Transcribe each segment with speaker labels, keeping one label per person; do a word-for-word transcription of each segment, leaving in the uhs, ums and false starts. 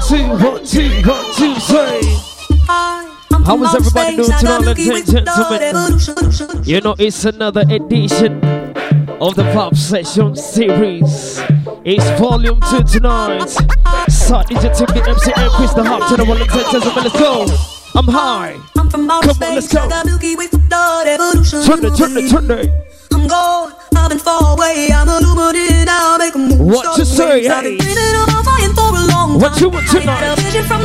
Speaker 1: two, one, two, one, two, say. How is everybody doing tonight, ladies and gentlemen? You know, it's another edition of the Pop Session series. It's volume two tonight. Sir D J Tim, the M C M, Chris the Hop, to the one and ten, let's go. I'm high. Come on, let's go. Turn it, turn it, turn it. I'm gone. I've been far away. I'm illuminated now. Make a move. What you say, hey? What you want tonight? Uh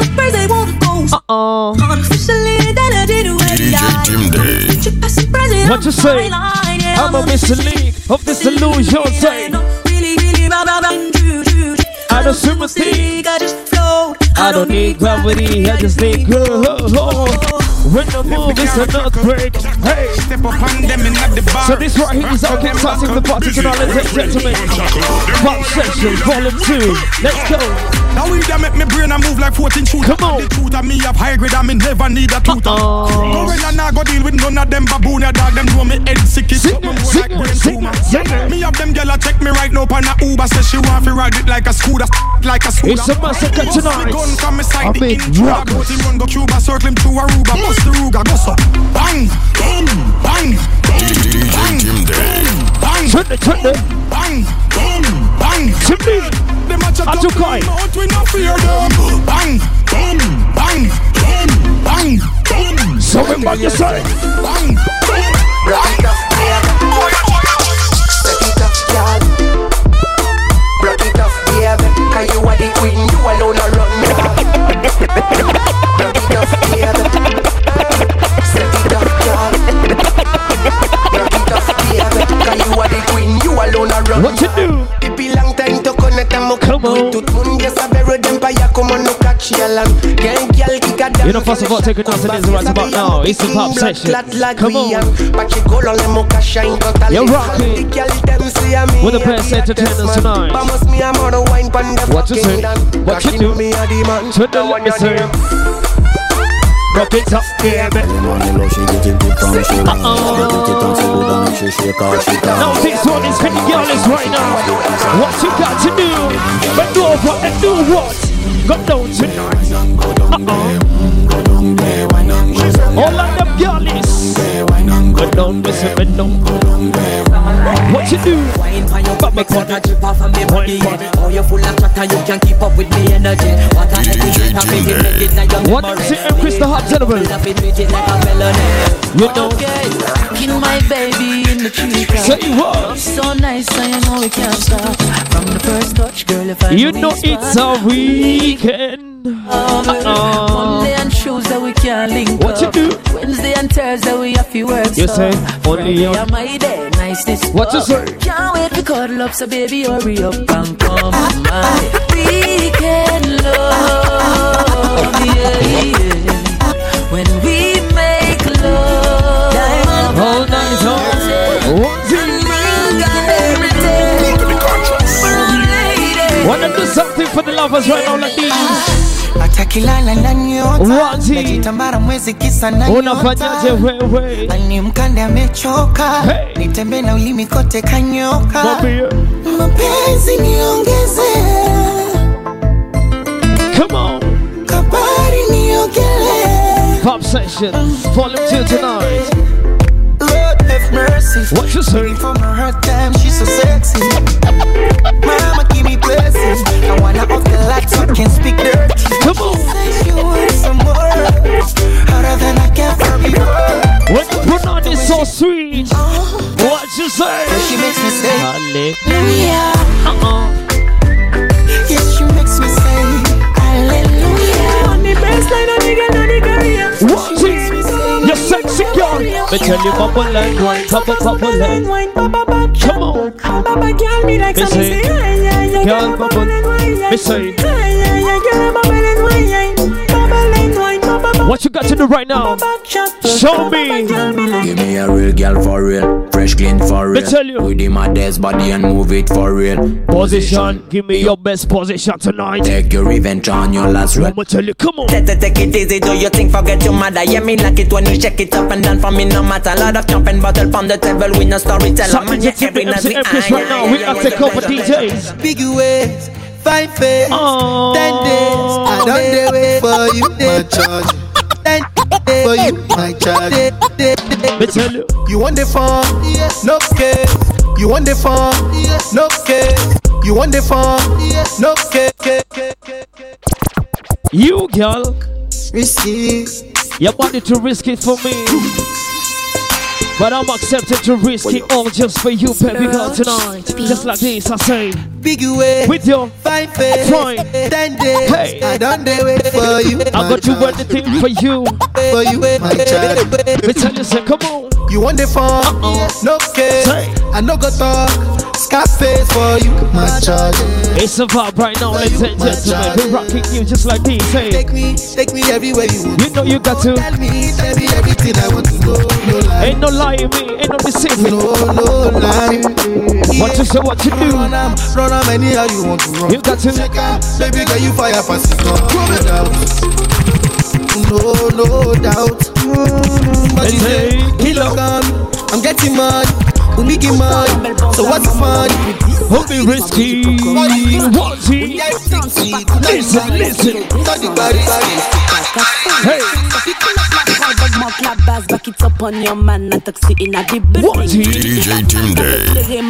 Speaker 1: oh. What you say? I'm a Mister League of this illusion. Say. I don't sympathy. I don't need gravity. I just need good. When the move is an earthquake, hey. So this right here is our king starting the party tonight, ladies and gentlemen. Pop Session, volume two. Let's go. Now we that make me brain and move like fourteen shooters. Come on. The truth of me have high grade, I me never need a tutor. No when I not go deal with none of them baboon, ya dog them know me head sick. It's something more like brain tumor. Me have them gyal check me right now on a Uber, say she want to ride it like a scooter, like a scooter. It's a massacre tonight. A big rock. Run go Cuba, circle him to Aruba, bust the Ruga, go so. Bang, bang, bang, bang, bang, turn it, turn it, bang, bang, bang, Timmy. I took it. Bang, bang, bang, bang, bang. So everybody say, bang, bang. Break it off, break it off, girl. Break it off, baby. 'Cause you are the queen, you alone are run. Break it off, baby. Set it off, girl. Break it off, baby. 'Cause you are the queen, you alone are run. What you do? Come on. You know, first of all, take a note of this right about now. It's the Pop Session. Come on. You're rocking with the best entertainers tonight. What you say? What you do? To the let me say. Rock it up, baby. Uh-oh. Now this one is hitting girls right now. What you got to do? Bend over and do what? Go down tonight. Uh-oh. All of them girls. Go down, listen, bend down. What you do? Baba corner, chip off of me body. Oh, you're full of chatter, you can't keep up with me energy. What a heavy hit, I'm making it like your memory. What is it, Chris the Hot Gentleman? You know, kill my baby in the tree. Say what? So nice, I know we can't stop. From the first touch, girl, if I you know it's a weekend. Uh-oh. Monday and Tuesday we can't link what up. You do? Wednesday and Thursday we have to work. You say only on my day, nice this. What you say? Can't wait to cuddle up, so baby hurry up and come my weekend love. Yeah, yeah. When we make love, all night long. One thing. Wanna do something for the lovers right now like these?
Speaker 2: Najitambara mwezi kisa na
Speaker 1: unafanyaje wewe?
Speaker 2: Ani mkande amechoka, hey. Nitembe na ulimi kote kanyoka. Mapenzi niongeze.
Speaker 1: Come on.
Speaker 2: Kabari niogele.
Speaker 1: Pop Session, volume two tonight.
Speaker 2: Lord have mercy.
Speaker 1: What you say?
Speaker 2: From her time, she's so sexy. Mama give me blessings. I wanna off the lights so I can speak dirty.
Speaker 1: Come on.
Speaker 2: Say you want some more, harder than I can for before.
Speaker 1: When you put on this so sweet, oh. What you say?
Speaker 2: She makes me say
Speaker 1: hallelujah. Uh-uh.
Speaker 2: Yes, she makes me say hallelujah. On the baseline, on the gun, on the career.
Speaker 1: What you you're sexy girl. Me tell you bubble and wine, bubble, bubble and wine. Come on. Me say, girl bubble. Me say, what you got to do right now? Show me.
Speaker 3: Give me a real girl for real, fresh clean for real.
Speaker 1: Me tell you.
Speaker 3: With my dad's body and move it for real.
Speaker 1: Position, give me your best position tonight.
Speaker 3: Take your revenge on your last rep.
Speaker 1: I'ma tell you, come on.
Speaker 4: Take, take it easy, do you think forget your mother? Yeah, me like it when you check it up and down for me, no matter. Lot of jumping bottle from the table, we no storyteller. Man, yeah, every night we
Speaker 1: right now, we have to take over D Js.
Speaker 2: Big ways. Five face,
Speaker 1: oh.
Speaker 2: ten days. I don't dey wait for you, my charge. Ten days for you, my charge.
Speaker 1: Me tell you,
Speaker 2: you want the phone? Yes. No case. You want the phone? Yes. No case. You want the phone? Yes. No case.
Speaker 1: You girl,
Speaker 2: risky.
Speaker 1: You wanted to risk it for me, but I'm accepted to risk it all just for you, baby girl, tonight. Just like this, I say.
Speaker 2: Big way
Speaker 1: with your
Speaker 2: fine face,
Speaker 1: fine.
Speaker 2: Ten days.
Speaker 1: Hey.
Speaker 2: I don't dey wait for you.
Speaker 1: I got to do anything for you.
Speaker 2: For you, my child.
Speaker 1: Me tell you, say, come on.
Speaker 2: You want the phone? Uh-uh. No case. Say. I no go talk. Scarface for you, my child.
Speaker 1: It's a vibe right now, ladies and gentlemen. We're rocking you just like this. Hey.
Speaker 2: Take me, take me everywhere you want.
Speaker 1: You know you got to.
Speaker 2: Tell me, tell me everything I want to know. No lie.
Speaker 1: Ain't no lie in me, ain't no deceiving.
Speaker 2: No, no lie.
Speaker 1: What you say, what you do?
Speaker 2: Run am, run am anyhow you want to run.
Speaker 1: You got to.
Speaker 2: Check out, baby girl, you fire for six months. No, no doubt. Mm, but you say, kilo come, I'm getting mad. Who me get mad? So what's the fun?
Speaker 1: Who be risky? What's he? Listen, listen. Hey.
Speaker 5: Back it up on your man and taxi in a deep
Speaker 1: What's he?
Speaker 6: D J Team Day.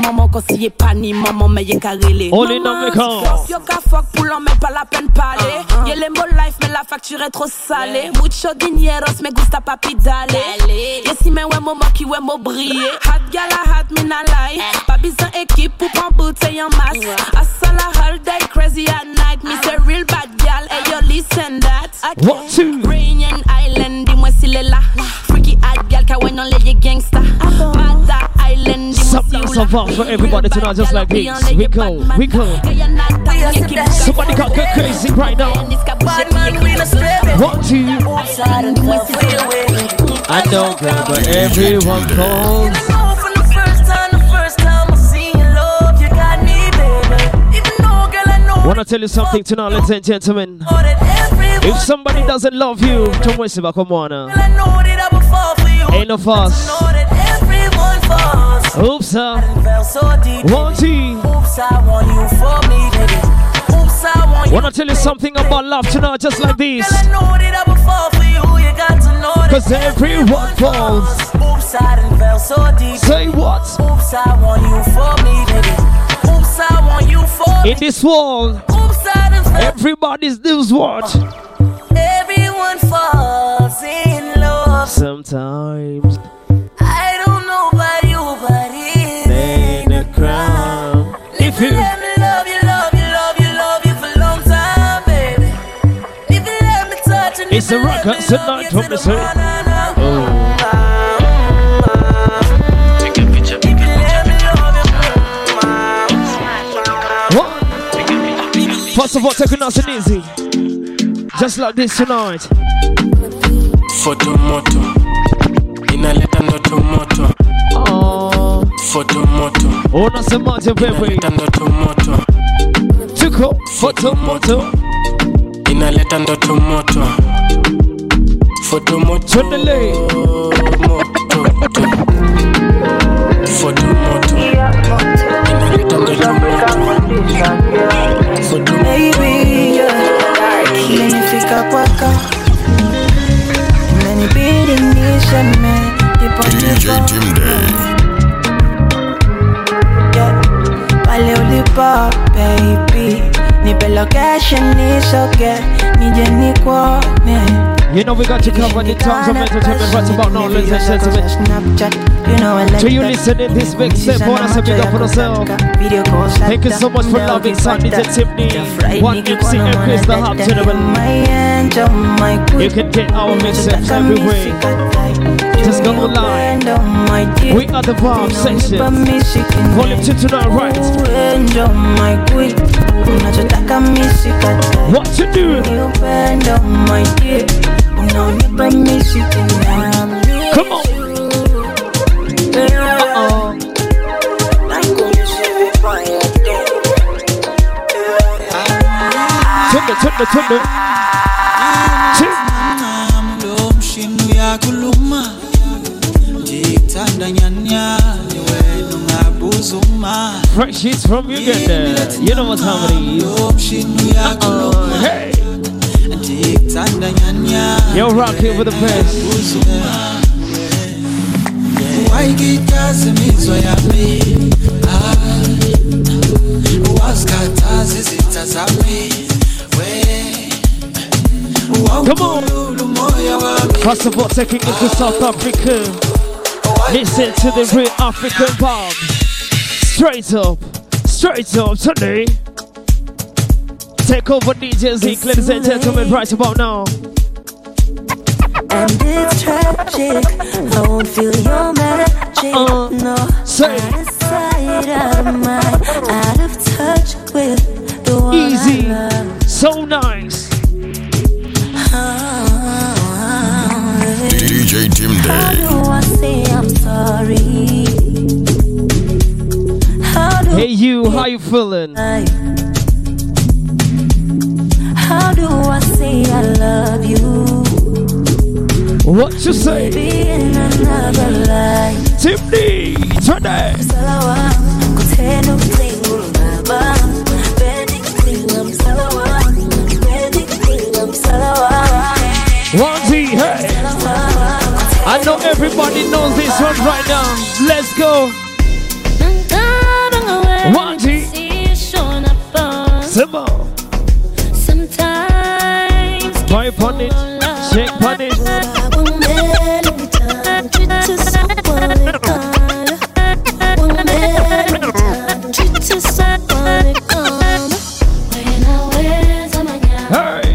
Speaker 1: All in a make-up.
Speaker 5: Yo ka fuck pour l'en mais pas la peine parler. Y'a les mots life mais la facture est trop salée. Mucho dineros me gusta papi dale. Y'a si men ouais mon qui ouais mon briller. Hot gala hot me na lie. Pas besoin équipe pour prendre bouteille en masse. Asala all day crazy at night. Me say real bad gal. Hey yo listen that.
Speaker 1: What two?
Speaker 5: Rainian Island dis-moi s'il est là. Freaky hot gal ka ouais non les gangsta. Mada Island dis-moi
Speaker 1: Something so far for everybody tonight just like this. We go, we go. Somebody got get crazy right now. What two? I know girl, but everyone calls. Wanna tell you something tonight, ladies and gentlemen. If somebody doesn't love you, don't waste it back on one. Ain't no fuss. Oops, uh. One T. Wanna tell you something about love tonight, just like this. Cause everyone falls. Say what? In this world, everybody's news what?
Speaker 5: Everyone falls in love.
Speaker 1: Sometimes
Speaker 5: I don't know about you, but it
Speaker 1: ain't a crime. If you
Speaker 5: let me love you, love you, love you, love you for a long time, baby. If you let me touch and
Speaker 1: it's a rocker tonight from the city. Oh. First of all, take it nice and easy. Just like this tonight.
Speaker 7: Photo moto. Inaleta ndoto moto.
Speaker 1: Oh.
Speaker 7: Photo moto.
Speaker 1: Ona semaje baby.
Speaker 7: Inaleta ndoto moto.
Speaker 1: Tuko photo moto.
Speaker 7: Inaleta ndoto moto. Photo moto.
Speaker 1: Chondele.
Speaker 7: Moto. Photo moto. Inaleta ndoto moto.
Speaker 8: Baby, yeah. Imenifika kwako. Imenibidi niseme ipo
Speaker 6: D J Team Day.
Speaker 8: Yeah. Pale ulipo, baby. Nipe location nisoge. Nije nikuone.
Speaker 1: You know we got to cover the terms of entertainment right about now, ladies and gentlemen. To you listening this big step, wanna say big up for yourself. Thank you so much for loving Sunday to Tiffany. One M C and Chris the Hub Gentlemen. You can get our mixtapes everywhere. Just go online. We are the Vibe Sessions. Volume two tonight, right? What you do? Come on. Uh-oh. Tunde, tunde, tunde. Fresh hits from Uganda. You know what time it is. Uh-uh. Hey. Yo, rock here with the best. Come on. First of all, taking it to South Africa. Listen to the real African vibe. Straight up, straight up today. Take over D J Zeke, ladies and gentlemen, right about now.
Speaker 9: And it's tragic, I won't feel your magic, uh, no.
Speaker 1: Say.
Speaker 9: Out of sight, out of mind, out of touch with the one
Speaker 1: Easy,
Speaker 9: I love.
Speaker 1: So nice.
Speaker 9: Oh,
Speaker 6: D J Tim Day.
Speaker 9: how do I say I'm sorry? How do
Speaker 1: Hey you, how you feeling?
Speaker 9: I, how do I say I love you?
Speaker 1: What you say?
Speaker 9: Maybe in another life.
Speaker 1: Tim D, today. One Z, hey. I know everybody knows this one right now. Let's go. One Z. Simple.
Speaker 9: Sometimes
Speaker 1: Pipe on it. Shake on it. Hey.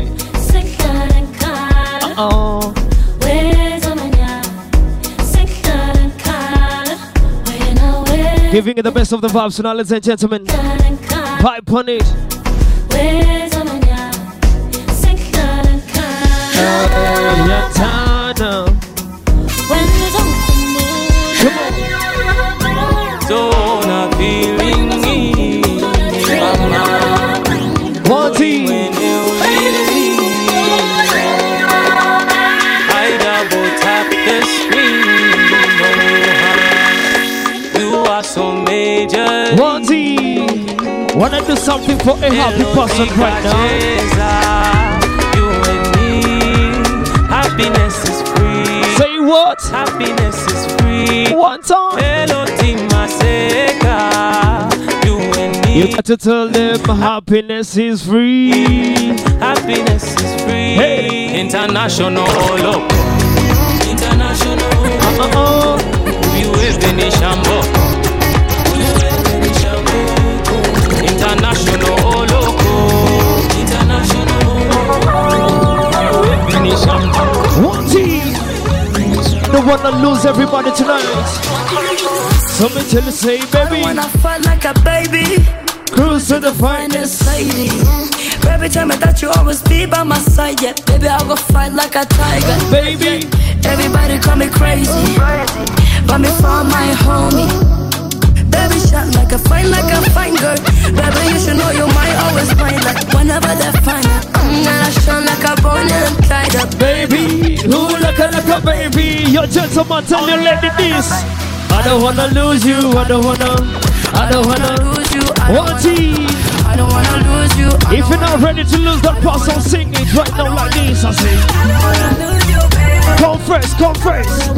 Speaker 1: Uh-oh. Giving it the best of the vibes tonight, ladies and gentlemen. Pipe on it. Yatana. Come on.
Speaker 7: Don't have feeling me, mama.
Speaker 1: One team.
Speaker 7: When you leave, I double tap the screen. You are so major.
Speaker 1: One team. Wanna do something for a happy person right now?
Speaker 7: You and me, happiness is free.
Speaker 1: Say what?
Speaker 7: Happiness is free.
Speaker 1: One time.
Speaker 7: Hello, Timaseka. You and me.
Speaker 1: You got to tell them happiness is free.
Speaker 7: Happiness is free.
Speaker 1: Hey.
Speaker 7: International all up. International.
Speaker 1: Uh-oh.
Speaker 7: We will finish Shambo. International all up. International. We will finish Shambo.
Speaker 1: One team. Don't wanna lose everybody tonight. So me tell you, say, baby.
Speaker 9: When I fight like a baby,
Speaker 1: Cruise to the finest.
Speaker 9: lady. Every time I thought you always be by my side, yeah. Baby, I will fight like a tiger.
Speaker 1: Baby.
Speaker 9: Everybody call me crazy, but me for my homie. Baby, shot like a fine, like a fine girl. Baby, you should know you might always find like whenever they find it. I'm gonna shine like a bone and tied up.
Speaker 1: Baby, who like a like a baby? Your gentleman tell your lady this. I don't wanna lose you, I don't wanna, I don't wanna
Speaker 9: lose you. I don't
Speaker 1: One team.
Speaker 9: I don't wanna lose you. I
Speaker 1: If you're not ready to lose that person, sing it right now like this. I say,
Speaker 9: wanna lose you, baby.
Speaker 1: come first, come first.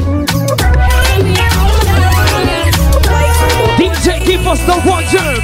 Speaker 1: D J, give us the one jump.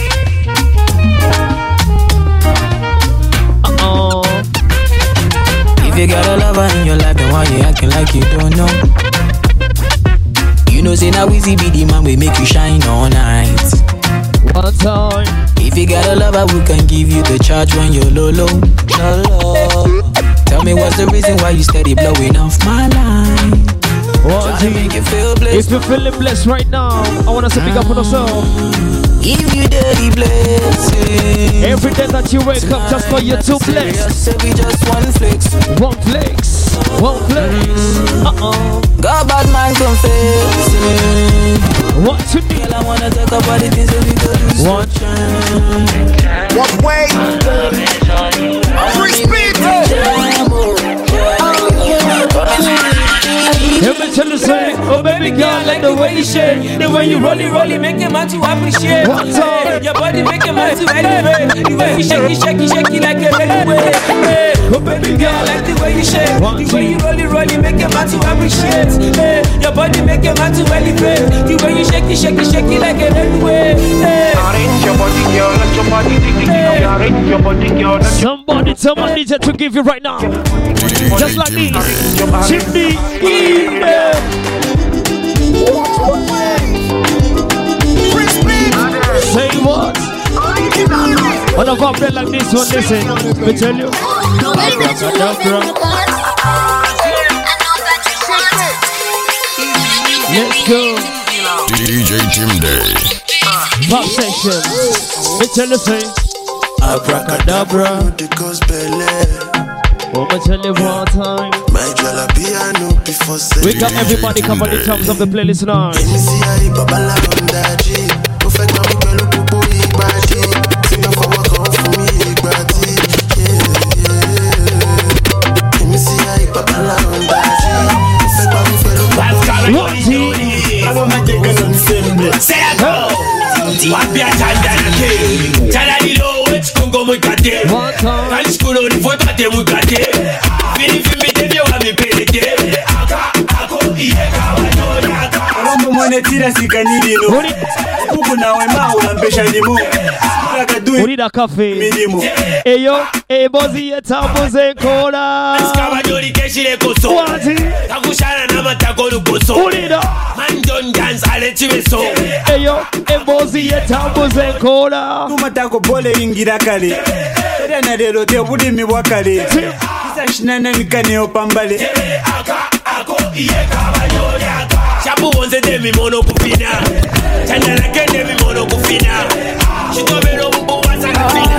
Speaker 1: Uh-oh.
Speaker 4: If you got a lover in your life, then why you acting like you don't know? You know, say now easy be the man we make you shine all night.
Speaker 1: One time.
Speaker 4: If you got a lover, we can give you the charge when you're low, low, low, low. Tell me what's the reason why you steady blowing off my line?
Speaker 1: One
Speaker 4: Try to make
Speaker 1: team.
Speaker 4: you feel blessed.
Speaker 1: If you're feeling blessed right now, I want us to pick up on yourself.
Speaker 4: Give you dirty blessing.
Speaker 1: Every day that you wake up, just for you to bless.
Speaker 4: Be just one flex.
Speaker 1: One flex, one flex. Uh-oh.
Speaker 4: God bad man confessing.
Speaker 1: What you need?
Speaker 4: Girl, I wanna talk about the things that we go do.
Speaker 1: One.
Speaker 2: What way? Free speed.
Speaker 1: Let me tell you say, oh baby girl, I like the way you shake, the way you roll it, roll it, make him out to appreciate. One time, your body make him out to elevate. The way you shake it, shake it, shake it like a railway. Oh baby girl, I like the way you shake, the way you roll it, roll it, make him out to appreciate. Your body make him out to elevate. The way you shake it, shake it, shake it like a railway. Arrange your body, girl, let your body dig it. Arrange your body, girl. Somebody tell my D J to give you right now. Just like this. Chimney email. Say what? What a vibe like this one, listen. Let me tell you. Let's go.
Speaker 6: D J Tim Day.
Speaker 1: Pop section. Let me tell you, say. Abracadabra. I'ma tell you one time. We got everybody cover the tops of the playlist now. We need a cafe. Hey yo, hey bossy, it's a bossy cola. Man don't dance, I let you so. Hey yo, hey bossy, it's a bossy cola.
Speaker 10: Tumatako pole ingira kale. Tena lero te budi mi wakale. Kisa shinana mikane opambale. Chapu onze de mi mono kufina. Chanda la kende mi mono kufina. Chitobe no bubu wasa kufina.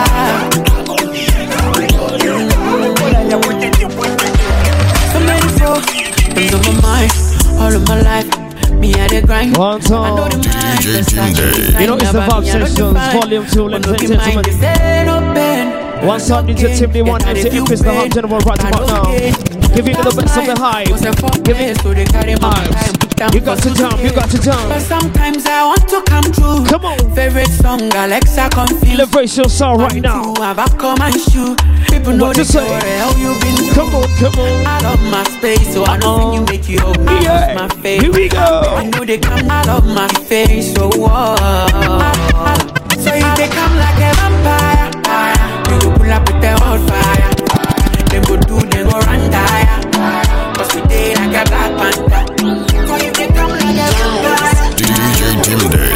Speaker 8: I'm ready for things of my mind, all of my life. Me at the grind.
Speaker 1: One time.
Speaker 6: D J Tim Day.
Speaker 1: You know it's the Vibe Sessions, Volume two, ladies and gentlemen. One song, D J Tim Day, one time, say Chris the Hot Gentleman right about now. Give you the best of the hype. Give it hypes. You got to jump, you got to jump.
Speaker 8: But sometimes I want to come true.
Speaker 1: Come on.
Speaker 8: Favorite song, Alexa confused.
Speaker 1: Elevate your sound right now.
Speaker 8: Have a come and shoot. People know
Speaker 1: what you say.
Speaker 8: How you been through.
Speaker 1: Come on, come on.
Speaker 8: I love my space, so I know you make you hold me.
Speaker 1: Yeah.
Speaker 8: My face.
Speaker 1: Here we go.
Speaker 8: I know they come out of my face, so what? So if they come like a vampire, you go pull up with the old fire. They go do, they go run tire. Cause we day like a black panther. So if they come like a vampire,
Speaker 6: D J Tim Day.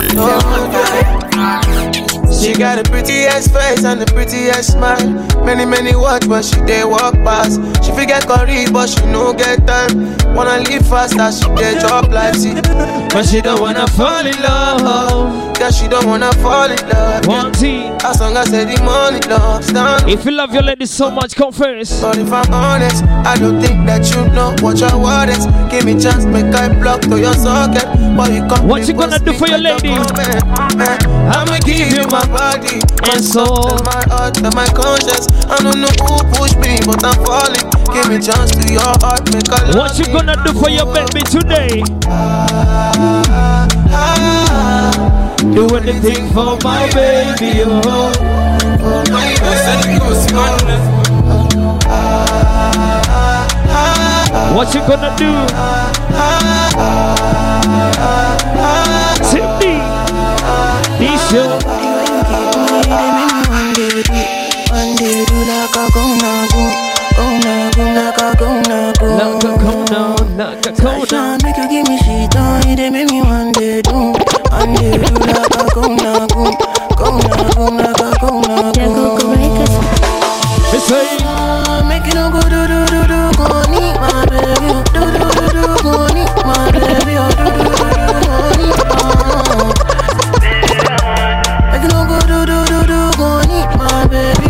Speaker 2: She got the prettiest face and the prettiest smile. Many, many watch, but she they walk past. She forget curry, but she no get time. Wanna live fast as she they drop like see. But she don't wanna fall in love. Cause she don't wanna fall in love.
Speaker 1: One T.
Speaker 2: As long as the money don't stand.
Speaker 1: If you love your lady so much, come first.
Speaker 2: But if I'm honest, I don't think that you know what your word is. Give me chance, make I block to your socket. But you come
Speaker 1: what you gonna do for your lady?
Speaker 2: I'ma give you my body
Speaker 1: and soul,
Speaker 2: and my heart and my conscience. I don't know who pushed me, but I'm falling. Give me chance to your heart, make I love.
Speaker 1: What you gonna do for your baby today?
Speaker 2: Ah, ah,
Speaker 1: do anything for my baby, oh. For my baby. What you gonna do? Tiffany, Nisha.
Speaker 8: One day do like a go now, go, go now, go like a go now, go.
Speaker 1: Like a go now, like a go now.
Speaker 8: Make you give me shit on, they make me one day do. One day do like a go now, go, go now, go like a go now, go.
Speaker 1: They say,
Speaker 8: make you no go do do do do, go need my baby, do do do do, go need my baby, do do do do, go need my. Make you no go do do do do, go need my baby.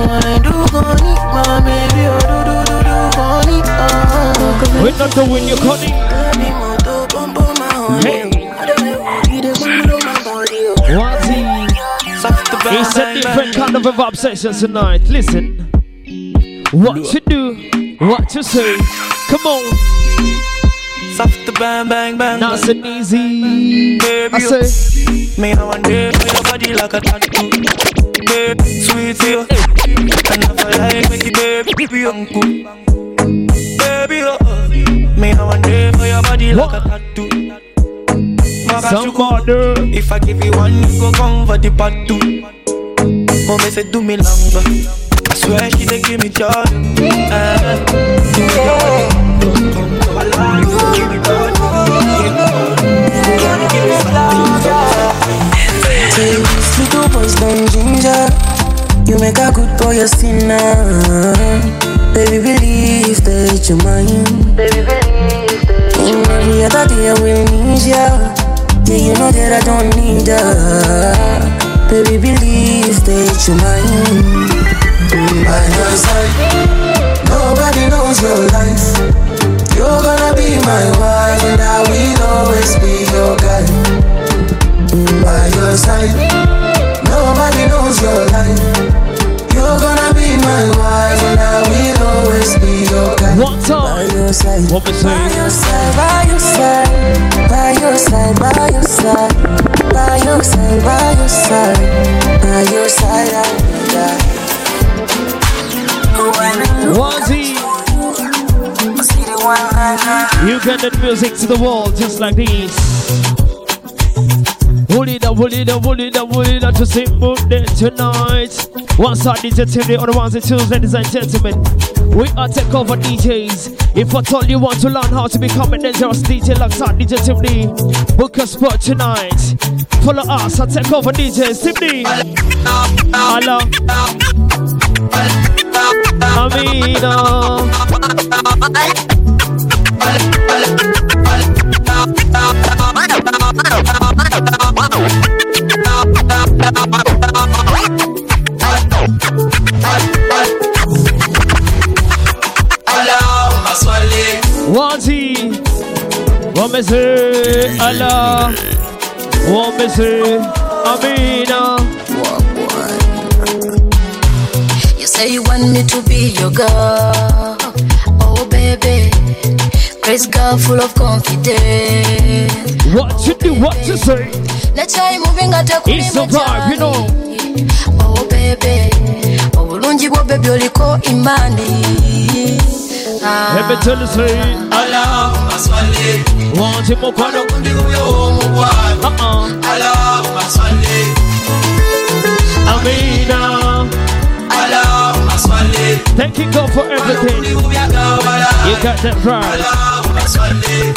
Speaker 1: we're not doing your calling. Hey, Wazi, it's a different kind of a vibe session tonight. Listen, what you do, what you say. Come on.
Speaker 8: soft to bang bang bang.
Speaker 1: Nice and easy.
Speaker 8: Baby,
Speaker 1: I say,
Speaker 8: me I want day for your body like a tattoo. Baby, sweet you. And if I like, make it baby, be uncle. Baby, oh, me I want day for your body like a tattoo.
Speaker 1: Somebody.
Speaker 8: If I give you one, you go come for the part two. Mommy say do me longer. I swear she dey give me joy. Uh, do me joy.
Speaker 11: Say these little boys don't ginger. You make a good boy a sinner. Baby believe that you're mine. Baby believe that you're mine. Every other day I will need ya. Yeah, you know that I don't need her. Baby, believe that you're mine. By your side, nobody knows your life. You're gonna be my wife, and I will always be your guy. By your side, nobody knows your life. You're gonna be my wife, and I will always be your guy.
Speaker 1: One time.
Speaker 11: By your side,
Speaker 1: what we say?
Speaker 11: By your side, by your side, by your side, by your side, by your side, by your side, by your side, I will die.
Speaker 1: Wazzy, you get the music to the wall just like this. Hold it up, hold it up, hold it up, hold it up to sing mood day tonight. One side D J Tim, the other ones and twos, ladies and gentlemen. We are take over D Js. If at all you want to learn how to become a dangerous D J alongside D J Tim D, book a spot tonight. Follow us and take over D Js. Tim D. Hello. Amina. Wazzy, what me say? Allah, what me say? Amina.
Speaker 9: You say you want me to be your girl, oh baby, praise God full of confidence.
Speaker 1: What you do? What you say?
Speaker 9: It's
Speaker 1: a vibe, you know.
Speaker 9: Oh baby, obulungi bwo baby oliko imani.
Speaker 1: Let me tell you, say,
Speaker 8: Allahumma salli.
Speaker 1: Want you more kwano
Speaker 8: kundi kuyo mubwana.
Speaker 1: Uh-uh.
Speaker 8: Allahumma salli.
Speaker 1: Amina.
Speaker 8: Allahumma salli.
Speaker 1: Thank you God for everything. You got that right.
Speaker 8: Allahumma salli.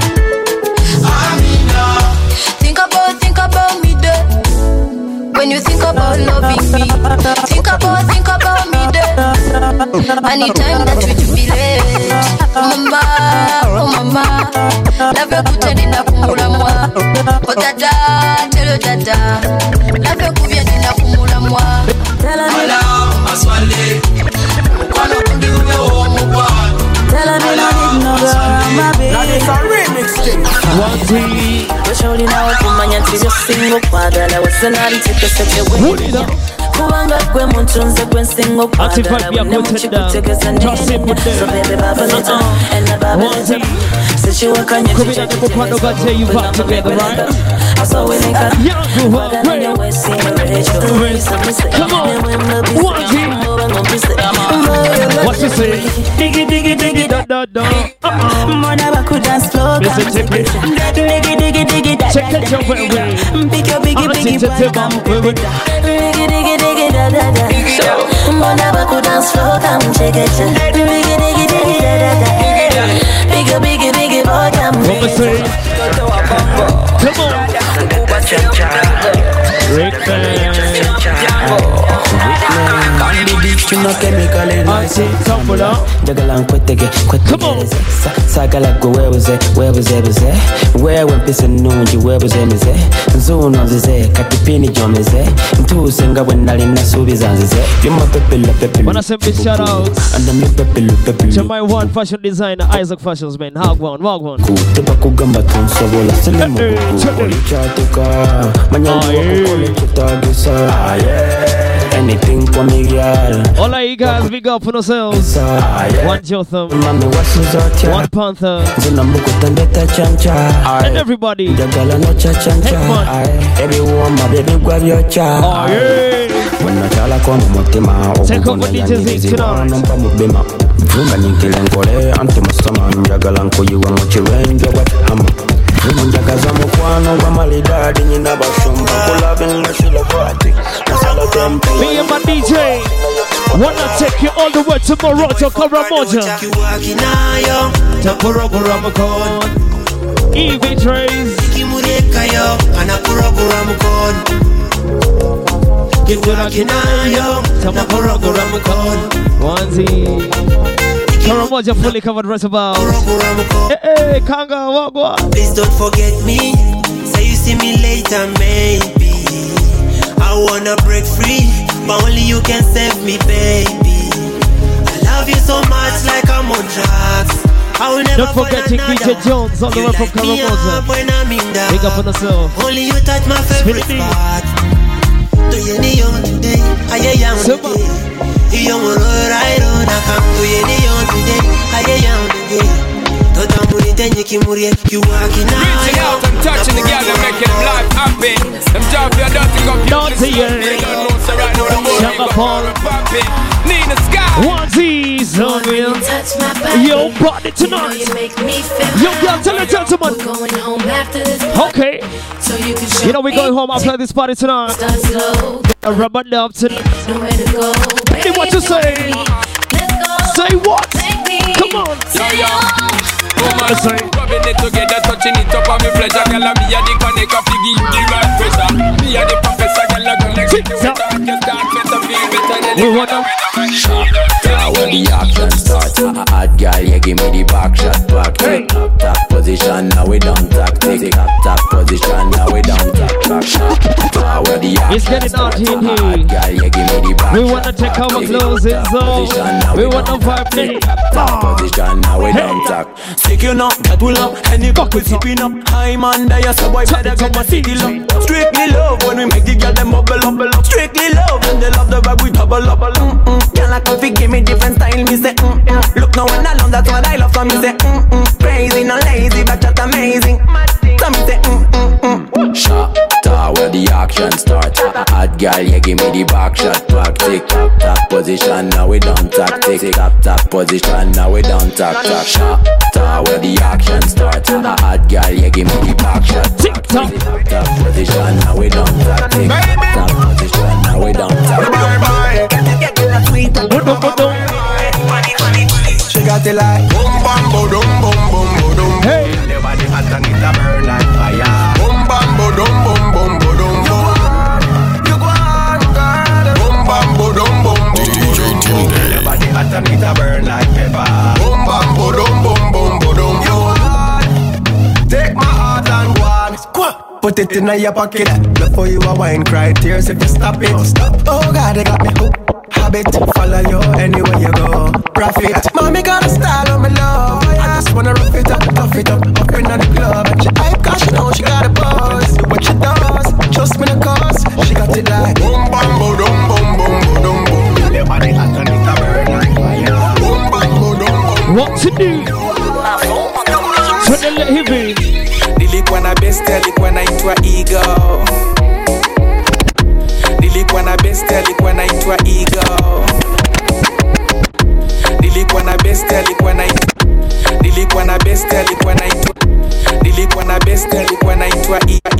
Speaker 8: Amina.
Speaker 9: Think about, think about me there. When you think about loving me, think about, think about me there. Anytime that you feel it, oh mama, oh mama, love you kuteni na kumula mwa. Oh dada, tell you dada, love you kubyeni na kumula mwa.
Speaker 8: Allahumma salli. Kwano kundi kuyo mubwana.
Speaker 11: Tell me no need no girl, my baby.
Speaker 8: Now this a remix thing.
Speaker 1: One thing.
Speaker 11: You surely know to my auntie just single quadra. Was an auntie to set your way. Kubanga kwe muntunze kwe single quadra. Ne muchikutegeza nene. So baby baba nita and the baba nita. Said you were kanye to check it.
Speaker 1: You back together, right?
Speaker 11: I saw we make a
Speaker 1: come on, one thing. What you say? Diggy diggy diggy da da da.
Speaker 11: Mona could dance slow.
Speaker 1: Listen, check it.
Speaker 11: Diggy diggy diggy da.
Speaker 1: Check it your way.
Speaker 11: Pick your biggie biggie boy. Diggy diggy diggy da da da. Mona could dance slow. Come check it. Diggy diggy diggy da da da. Pick your biggie biggie boy. Come
Speaker 1: what we say? Come on. Rick
Speaker 12: Kino chemical in my seat. Jagalan kwetege kwetege. Sagala go where was it? Where was it? Was it? Where when pissing nunji? Where was it? Is it? Zone of the zay. Katipini jom is it? Two singa when Nalina Subizan is it? You must be pepe.
Speaker 1: Wanna send big shout outs
Speaker 12: and I'm pepe pepe.
Speaker 1: To my one fashion designer Isaac Fashions man. Hog one, walk one.
Speaker 12: Kutepa kugamba tunsa bola selemo. Oli chatuka. Manyalo kule chutagisa. Ah yeah. anything for me, girl.
Speaker 1: All of you guys, big up for yourselves. One Jotham, one Panther, and everybody.
Speaker 12: Everyone, my baby, grab your child.
Speaker 1: Oh, yeah. Take over D J Zeke tonight.
Speaker 12: Me and
Speaker 1: my D J wanna take you all the way to Moroto, Karamoja. Evie Trace. Onesie. Karamoja fully covered reservoir. Hey, hey, Kanga, walk, walk.
Speaker 13: Please don't forget me. Say you see me later, maybe. I wanna break free, but only you can save me, baby. I love you so much, like I'm on drugs. I will never
Speaker 1: don't forget to D J Jones all the way from Karamoja. Big up on yourself.
Speaker 13: Only you touch my favorite spot. To any young today, I am today. You want to ride on, I come to any young today. I am today. Don't tell me then you can move it. You walking out.
Speaker 14: Reaching out and touching the girl and making them life happy. Them job you don't think of you.
Speaker 1: Don't see you.
Speaker 14: They don't know so right now the boy.
Speaker 1: Sugar Paul.
Speaker 14: Nina Sky.
Speaker 1: Onesies on you. Yo, party tonight. Yo, girl, tell the gentleman. Okay. You know we're going home after this party tonight. A rubber dub tonight. Hey, what you say? Say what? Come on.
Speaker 14: Yo, yo. Rubbing it together, touching it up on me pleasure. Girl, me a the connect of the give the right pressure. Me a the professor, girl, I connect with you. I can start better, feel better than you wanna.
Speaker 3: Now when the action starts, hot girl, you give me the back shot, back take top, top position, now we down tactic. Top, top position, now we down tactic. Now when the action
Speaker 1: it's getting out
Speaker 3: starts,
Speaker 1: in
Speaker 3: hot
Speaker 1: here.
Speaker 3: girl, you give me the back
Speaker 1: We wanna take our clothes in zone. We wanna vibe day.
Speaker 3: Top position, now we down tactic.
Speaker 15: Stick you up, that will up, any couple sipping up. I'm under your so boy better come and see the love. Strictly love when we make the girl them bubble up, bubble up. Strictly love when they love the vibe we double up, double up. Girl I coffee give me different style, me say mm mm. Look now when I love that's what I love, so me say mm mm. Crazy, not lazy, but just amazing. So me say mm mm mm.
Speaker 3: Shot, ta where the action starts. Hot girl, you give me the back shot, back tick. Top, top position, now we down tactic. Top, top position, now we down tactic. Shot, ta where the action starts. Hot girl, you give me the back shot, tick tock. Top position, now we down tactic. Top position, now we down tactic.
Speaker 2: She got it like boom bam boom boom boom boom.
Speaker 1: Hey,
Speaker 2: your body hot and it a burn like fire. Boom bam boom boom boom boom boom. You go on, girl. Boom bam boom boom boom.
Speaker 6: D J Tim Day.
Speaker 2: Your body hot and it a burn like pepper. Boom bam boom boom boom boom. You want take my heart and go on. Put it in your pocket. Before you a wine, cry tears if you stop it. Oh God, they got me hooked. Habit, follow you anywhere you go. Profit, mommy got a style on my love. I just wanna rough it up, puff it up, up in the club. And she hype cause she know she got a buzz. Do what she does, trust me the cause. She got it like boom bam boom boom boom boom boom boom. Your body hot and it a burn like fire. Boom bam boom boom boom.
Speaker 1: what to do? Turn the let heavy.
Speaker 15: Nilikwana best, nilikwana itwa ego. Nilikwana best, nilikwana itwa ego. Nilikwana best, nilikwana itwa. Nilikwana best, nilikwana itwa. Nilikwana best, nilikwana itwa ego.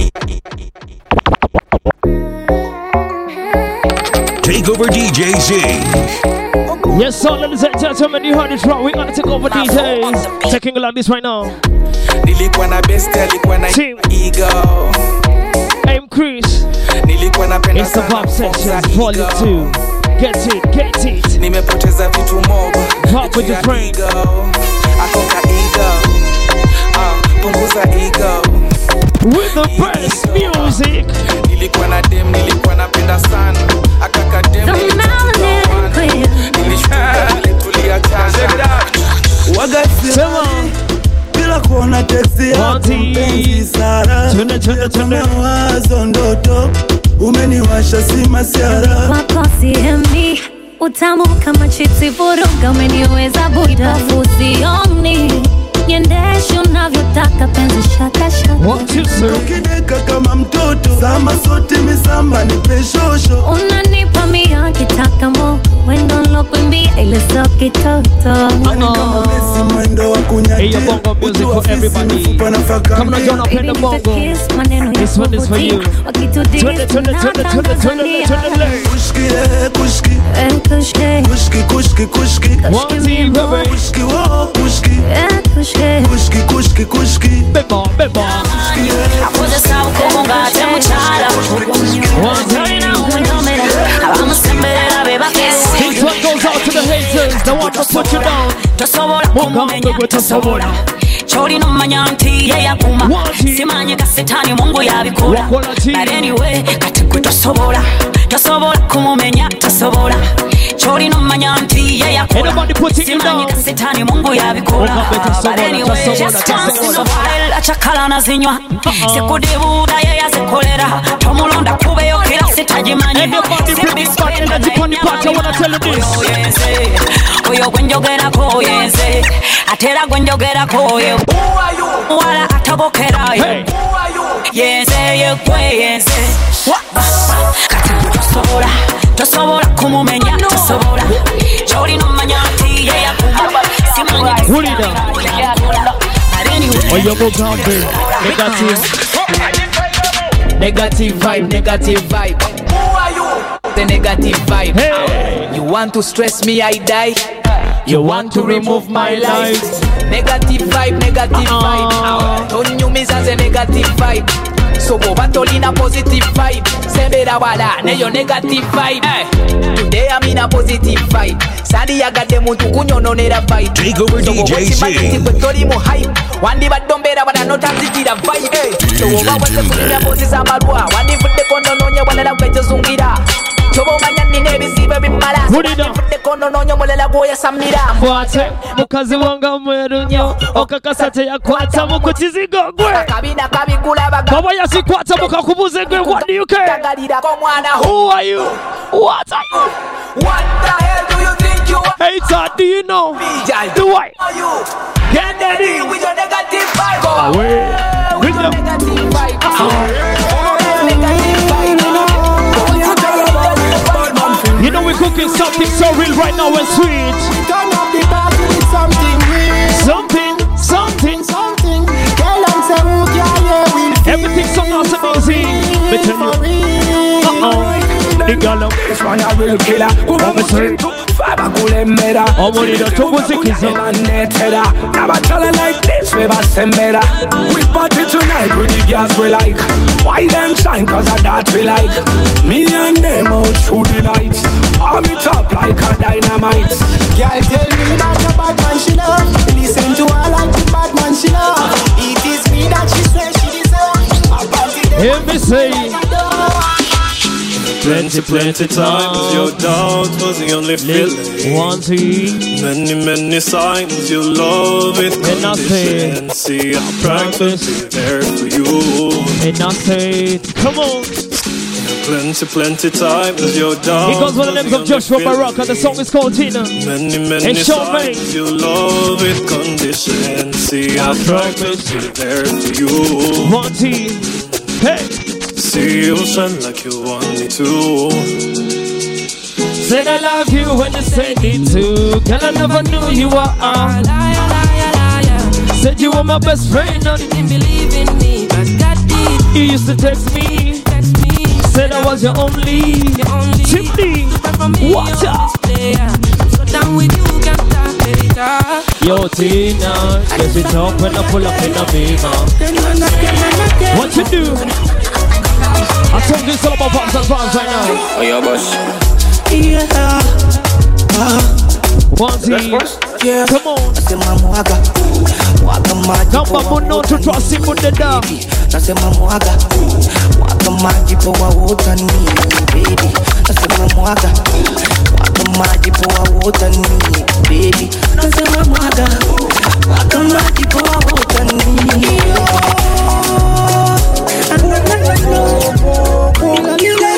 Speaker 6: Take over D J Z.
Speaker 1: Yes, so ladies and gentlemen, you heard it right. We gotta take over D Js. Taking a look at this right now.
Speaker 15: Nilikwana best, nilikwana itwa ego.
Speaker 1: I'm Chris. It's the Pop Sessions Volume two. Get it, get it.
Speaker 15: Nimepoteza vitu mob.
Speaker 1: Pop with your friend.
Speaker 15: Akoka ego. Ah, punguza ego.
Speaker 1: With the best music.
Speaker 15: Nilikuwa na dem, nilikuwa napenda sana. Akaka dem, nilishtuka, nilitulia chana.
Speaker 1: Sema.
Speaker 16: Bila kuona teksi yako mpenzi sana.
Speaker 1: Tuna tuna tuna
Speaker 16: mawazo ndoto umeniwasha si masiara.
Speaker 17: Wako sihemi, utamu kama chipsi vuruga, umeniweza buda. Fusioni, niendeshe unavyotaka penzi shaka shaka.
Speaker 16: Ukideka kama mtoto, sama sote misamba nipe shosho.
Speaker 17: Unanipa mia kitaka mo, wendo lokumbia ile soki toto.
Speaker 16: Mani kama Messi mwendo wa kunyatia.
Speaker 1: Hey, bongo music for everybody. Come on, John, play the bongo. This one is for you. Turn it, turn it, turn it, turn it, turn it, turn it, turn it.
Speaker 16: Kushki, eh, kushki.
Speaker 17: Eh, kushki.
Speaker 16: Kushki, kushki, kushki.
Speaker 1: One team, baby.
Speaker 16: Kushki, oh, kushki.
Speaker 17: Eh, kushki.
Speaker 16: Kushki, kushki, kushki.
Speaker 1: Beba, beba. This one goes out to the haters, the one to put you down.
Speaker 18: Chori no manyanti ya yakuma simanye kasetani Mungu yabikora. But anyway katiku tosobola tosobola kumumenya tosobola. Chori no manyanti ya yakuma simanye kasetani Mungu yabikora. But anyway just once in a while achakala na zinywa sikudibuda ya yasekolera tomulonda kubeyo kila sitajimanye.
Speaker 1: Everybody put this back in the deep on the part. I wanna tell you this.
Speaker 18: Oyo gwenjogera ko yense atera gwenjogera ko ye. Who are you? Wala atagokera ye. Who are you? Yense ye kwe yense. Kati tosobola tosobola kumumenya tosobola. Chori no manyanti ye yakuma simanya.
Speaker 1: Hulida. Oyo bogambe. Negative. Negative vibe, negative vibe.
Speaker 18: Who are you?
Speaker 19: The negative vibe.
Speaker 1: Hey.
Speaker 19: You want to stress me, I die.
Speaker 1: You want to remove my life.
Speaker 19: Negative vibe, negative
Speaker 1: uh-uh.
Speaker 19: vibe. Don't you miss as a negative vibe. So go batolina positive vibe. Sembera wala, ne yo negative vibe. Hey. Today I'm in a positive vibe. Sadi ya gade muntu kunyononera vibe.
Speaker 6: Take over
Speaker 19: so
Speaker 6: D J Z.
Speaker 19: Tori mo hype. Wandi badombera wala no tanzikira vibe. Hey. So go wase kunya poses amarua. Wandi fude kono nonye wala la kweche zungira. Chobo manyani nebizibe bimala. Fude kono nonye wala la goya samira.
Speaker 1: Kwate mukazi wanga mwerunyo okakasate ya kwata mukuchizigo gwe.
Speaker 19: Kabina kabikula baga.
Speaker 1: Baba yasi kwata mukakubuze gwe. What do you care? Who are you? What are you?
Speaker 19: What the hell do you think you are?
Speaker 1: Hey Todd, do you know? Do I?
Speaker 19: Get ready with your negative vibe.
Speaker 1: Away with your
Speaker 19: negative vibe.
Speaker 1: You know we're cooking something so real right now and sweet.
Speaker 2: Turn up the party with something real.
Speaker 1: Something, something,
Speaker 2: something. Girl, I'm so hooked, yeah, we'll feel.
Speaker 1: Everything's so nice and easy. Let me tell you. Uh-oh. The girl
Speaker 15: this one a real killer.
Speaker 1: Come say.
Speaker 15: Faba kulembera.
Speaker 1: Omoni da togo zikiza.
Speaker 15: Netera. Never tell her like this. We must send better. We party tonight with the girls we like. Why them shine? Cause of that we like. Me and them out through the night. Arm it up like a dynamite.
Speaker 2: Girl tell me that a bad man she love. Listen to her like the bad man she love. It is me that she says she deserves.
Speaker 1: Hear me say.
Speaker 20: Plenty, plenty times your doubt was the only feeling.
Speaker 1: One thing.
Speaker 20: Many, many signs you love it.
Speaker 1: And I say,
Speaker 20: see, I practice there for you.
Speaker 1: And I say, come on.
Speaker 20: Plenty, plenty times your doubt.
Speaker 1: He goes by the names of Joshua Barak, and the song is called Tina.
Speaker 20: Many, many signs you love it. Condition, see, I practice there for you.
Speaker 1: One thing. Hey.
Speaker 20: See you shine like you want me to.
Speaker 1: Said I love you when you said it too. Girl, I never knew you were on. Said you were my best friend. I didn't believe in me, but God did. You used to text me. Said I was your only. Chimney. Watch out. So down with you, can't talk later. Yo, Tina, get it up when I pull up in a beamer. What you do? I told this all about pops and pounds right now.
Speaker 19: Oh, yeah, boss.
Speaker 1: Yeah. One team. Yeah. Come on. Number one, no to trust him with the dog.
Speaker 21: Nasema mwaga waka maji poa wote ni baby. Nasema mwaga waka maji poa wote ni baby. Nasema mwaga waka maji poa wote ni.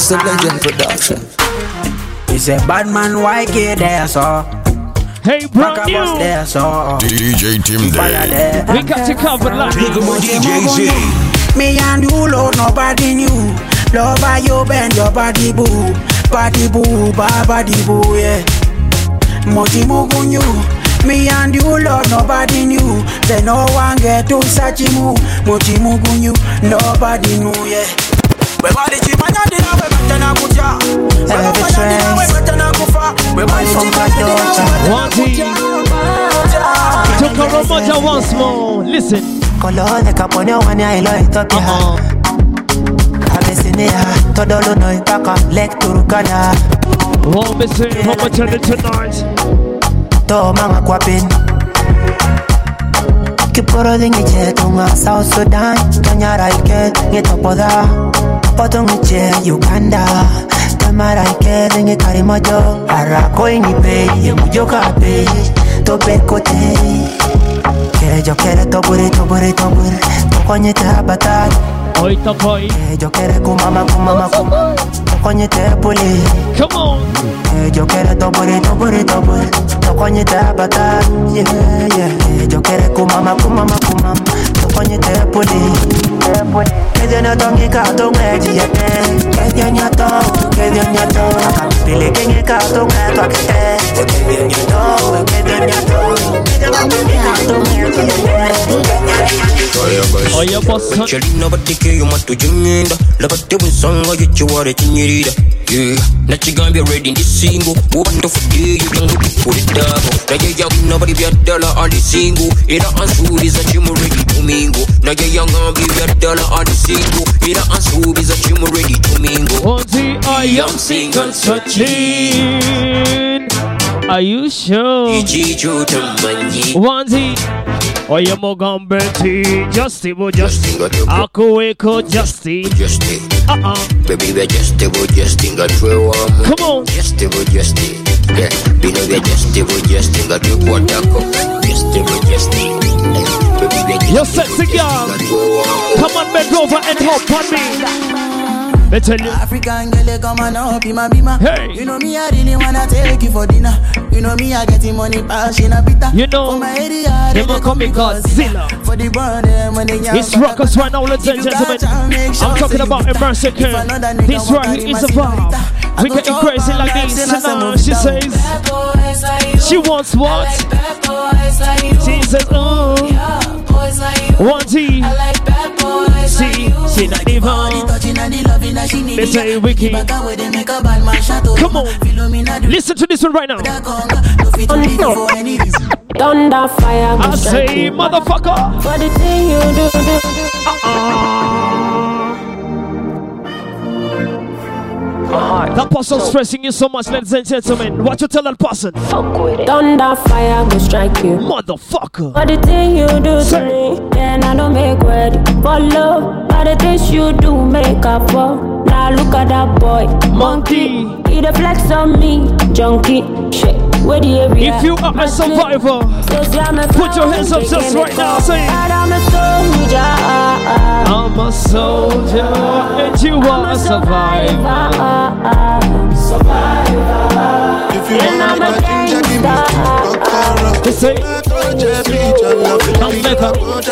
Speaker 21: It's a legend production.
Speaker 8: It's a bad man, why get there, so?
Speaker 1: Hey, brand new.
Speaker 8: There, so.
Speaker 6: D J Tim Day.
Speaker 1: We got you covered like
Speaker 6: Take over D J Z.
Speaker 8: Me and you, Lord, nobody knew. Love by you, bend your body, boo. Body, boo, body, boo, yeah. Moji Mugunyu. Me and you, Lord, nobody knew. Then no one get to such a move. Moji Mugunyu, nobody knew, yeah. We body chimanya dina we betana kucha. We body dina we betana kufa. We body chimanya dina we
Speaker 1: Took a Romoja once more. Listen.
Speaker 21: Color the capone one I like to be. Abesinia, Todolo no Itaka, Lake Turkana.
Speaker 1: What we say, how much are tonight?
Speaker 21: To Mama Quapin. Kiporo dingiche tunga South Sudan. Tonya Raike, Yetopoda. Potongiche, Uganda. Tamara Ike, Dingi Karimojo. Arako Inipe, Yemujoka Pe. Tope Kote. Que yo quiero tobure, tobure, tobure. Tokoñe te abatar.
Speaker 1: Oi, tokoi.
Speaker 21: Que yo quiero kumama, kumama, kumama. Tokoñe te puli.
Speaker 1: Come on.
Speaker 21: Que yo quiero tobure, tobure, tobure. Tokoñe te abatar. Yeah, yeah. Que yo quiero kumama, kumama, kumama. Tokoñe te puli. Que Dios no tongue cato meji yete. Que Dios no tongue, que Dios no tongue. Pile que ni cato meto a que te. Que Dios no tongue, que Dios no tongue.
Speaker 1: Oye, boss.
Speaker 5: Chelina batike yo matu jingenda. La bate busanga yo chware chinyirida. Yeah, na chigambe ready this single. What the fuck you can put it down. Na ya nobody be a dollar on the single. Ira ansu is a chimu ready to mingo. Na ya ngambi be a dollar on the single. Ira ansu is a chimu ready to mingo.
Speaker 1: Only I am single searching. Are you sure? Onesie. Oye Mogambeti, Justy, bo Justy, Akueko Justy,
Speaker 5: Justy,
Speaker 1: uh-uh,
Speaker 5: baby we Justy, bo Justy, got through one.
Speaker 1: Come on,
Speaker 5: Justy, bo Justy, yeah, we know we Justy, bo Justy, got through one. Justy, bo Justy, baby we
Speaker 1: you're sexy girl. Come on, bend over and hop on me. Let's tell you.
Speaker 21: African girl, come on up, bima bima.
Speaker 1: Hey.
Speaker 21: You know me, I really wanna take you for dinner. You know me, I getting money, passion, a bit.
Speaker 1: You know,
Speaker 21: for my area,
Speaker 1: they will call me Godzilla.
Speaker 21: For the brand, when they
Speaker 1: it's rockers right now, ladies and gentlemen. I'm talking about Immersive King. This right here is a vibe. We getting crazy like this. And now she says, she wants what? She says, oh, one T. See, she not even. They say Wiki. Come on, listen to this one right now.
Speaker 22: Thunder fire.
Speaker 1: I say, motherfucker.
Speaker 22: For the thing you do, do.
Speaker 1: Uh-uh. That person stressing you so much, ladies and gentlemen. What you tell that person?
Speaker 22: Fuck with it. Thunder fire go strike you,
Speaker 1: motherfucker.
Speaker 22: For the thing you do
Speaker 1: say.
Speaker 22: To me, then I don't make ready for love. For the things you do, make up for. Now look at that boy, monkey. He the flex on me, junkie. Shit, where the area?
Speaker 1: If you are a survivor, put your hands up just right now. Say,
Speaker 22: I'm a soldier.
Speaker 1: I'm a soldier, and you are a survivor.
Speaker 22: Survivor.
Speaker 16: If you want a ginger, give me
Speaker 1: two say,
Speaker 16: I'm better.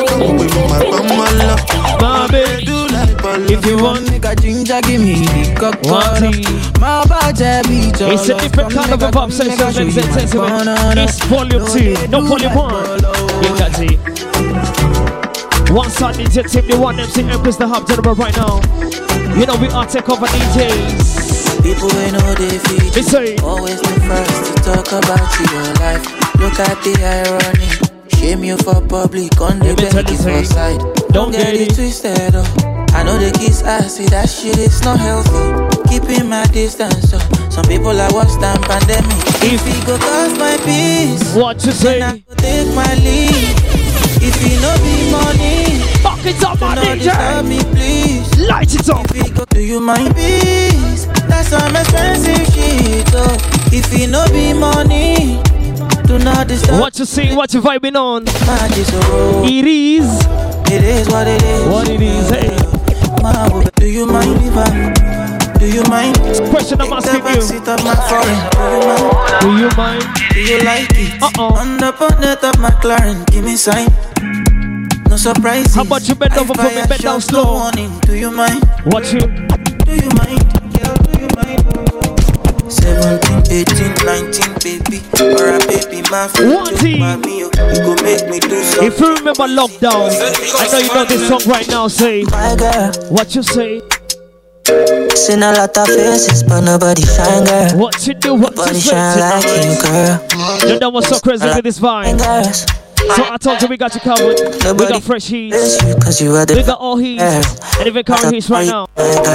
Speaker 1: If you want
Speaker 21: a ginger, give me the cocoa.
Speaker 1: It's a different kind of a pop session, ladies and gentlemen. It's volume two, no volume one. You got it. One side D J Tim, the one M C Empress, the hub general right now. You know we are takeover D Js.
Speaker 21: People we know they feel.
Speaker 1: They say
Speaker 21: always the first to talk about your life. Look at the irony. Shame you for public on the back for side. Don't get it twisted up. I know the kiss ass, see that shit is not healthy. Keeping my distance up. Some people are worse than pandemic. If it go cost my peace,
Speaker 1: what you say?
Speaker 21: I go take my leave. If it no be money,
Speaker 1: fuck it up, my D J.
Speaker 21: Me, please.
Speaker 1: Light it up.
Speaker 21: If it go, do you mind peace? That's some expensive shit. Oh. If it no be money, do not disturb.
Speaker 1: What you see? What you vibing on?
Speaker 21: So
Speaker 1: it is.
Speaker 21: It is what it is.
Speaker 1: What it is, hey.
Speaker 21: Do you mind if I Do you mind?
Speaker 1: Question I'm asking you.
Speaker 21: Of my foreign.
Speaker 1: Do you mind?
Speaker 21: Do you like it?
Speaker 1: Uh-oh.
Speaker 21: On the bonnet of my McLaren, give me sign. No surprise.
Speaker 1: How about you bend over for me, bend down slow?
Speaker 21: Do you mind?
Speaker 1: Watch you.
Speaker 21: Do you mind? Girl, do you mind? seventeen, eighteen, nineteen, baby. Or a baby, my
Speaker 1: Wanty.
Speaker 21: You go make me do something.
Speaker 1: If you remember lockdown, I know you know this song right now. Say,
Speaker 21: my girl.
Speaker 1: What you say?
Speaker 21: Seen a lot of faces, but nobody shine, girl.
Speaker 1: What you do? What
Speaker 21: nobody
Speaker 1: you say?
Speaker 21: Shine like you, girl.
Speaker 1: You know what's so crazy with this vibe? So I told you we got you covered. Nobody we got fresh heat.
Speaker 21: You you
Speaker 1: we got all heat. And even current heat right now.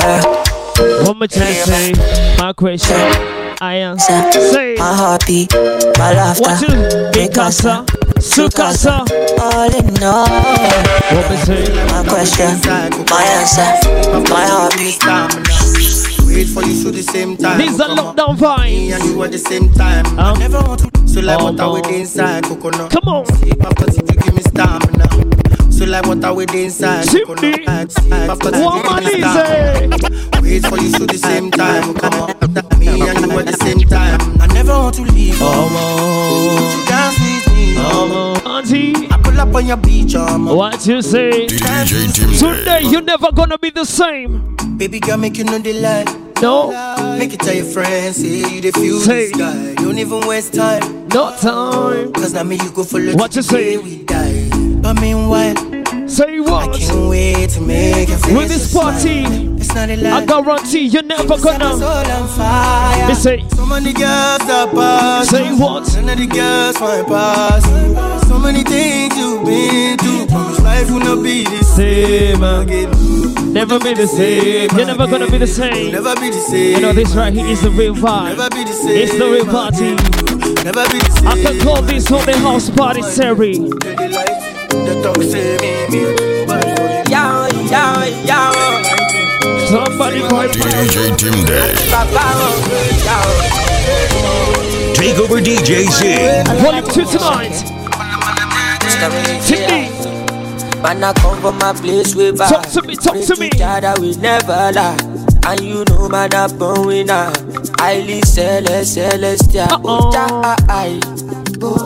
Speaker 1: What much you say? My question. I am say
Speaker 21: my heartbeat, my laughter.
Speaker 1: What you? Mikasa, Sukasa.
Speaker 21: All in all.
Speaker 1: What me say?
Speaker 21: My question, my answer, my heartbeat. Wait for you through the same time.
Speaker 1: These are lockdown vibes.
Speaker 21: And you at the same time.
Speaker 1: Um,
Speaker 21: I never want to. So like
Speaker 1: oh,
Speaker 21: what
Speaker 1: no.
Speaker 21: I with inside coconut.
Speaker 1: Come on.
Speaker 21: See Papa to give me stamina. So like what I with inside coconut. Papa to give me stamina. Wait for you through the same time. Come on. Me and you at the same time. I never want to leave.
Speaker 1: Oh, oh.
Speaker 21: You dance with me.
Speaker 1: Oh, oh. Auntie.
Speaker 21: I pull up on your beach. Um,
Speaker 1: what you say?
Speaker 6: D J Tim
Speaker 1: Today you're never gonna be the same.
Speaker 21: Baby girl, make you know the lie.
Speaker 1: No.
Speaker 21: Make it tell your friends, say you the fuse this guy. Don't even waste time.
Speaker 1: No time.
Speaker 21: Cause now me you go follow.
Speaker 1: What you say?
Speaker 21: We die. But meanwhile,
Speaker 1: say what?
Speaker 21: I can't wait to make your face.
Speaker 1: With this party,
Speaker 21: it's not a lie.
Speaker 1: I guarantee you're never gonna.
Speaker 21: On fire.
Speaker 1: They say.
Speaker 21: So many girls that pass.
Speaker 1: Say what?
Speaker 21: None of the girls find pass. So many things you've been through. Promise life will not be the same again.
Speaker 1: Never be the same. You're never gonna be the same.
Speaker 21: Never be the same.
Speaker 1: You know this right here is the real vibe.
Speaker 21: Never be the same.
Speaker 1: It's the real party.
Speaker 21: Never be the same.
Speaker 1: I can call this whole the house party Seri.
Speaker 21: Yow, yow, yow.
Speaker 1: Somebody call
Speaker 6: D J Tim Day. Take over D J Z.
Speaker 1: Volume two tonight. Tickney.
Speaker 21: Man, I come from my place with back.
Speaker 1: Talk to me, talk to me.
Speaker 21: That we never lie. And you know, man, I'm born winner. Highly celestial. Oh, I. Oh,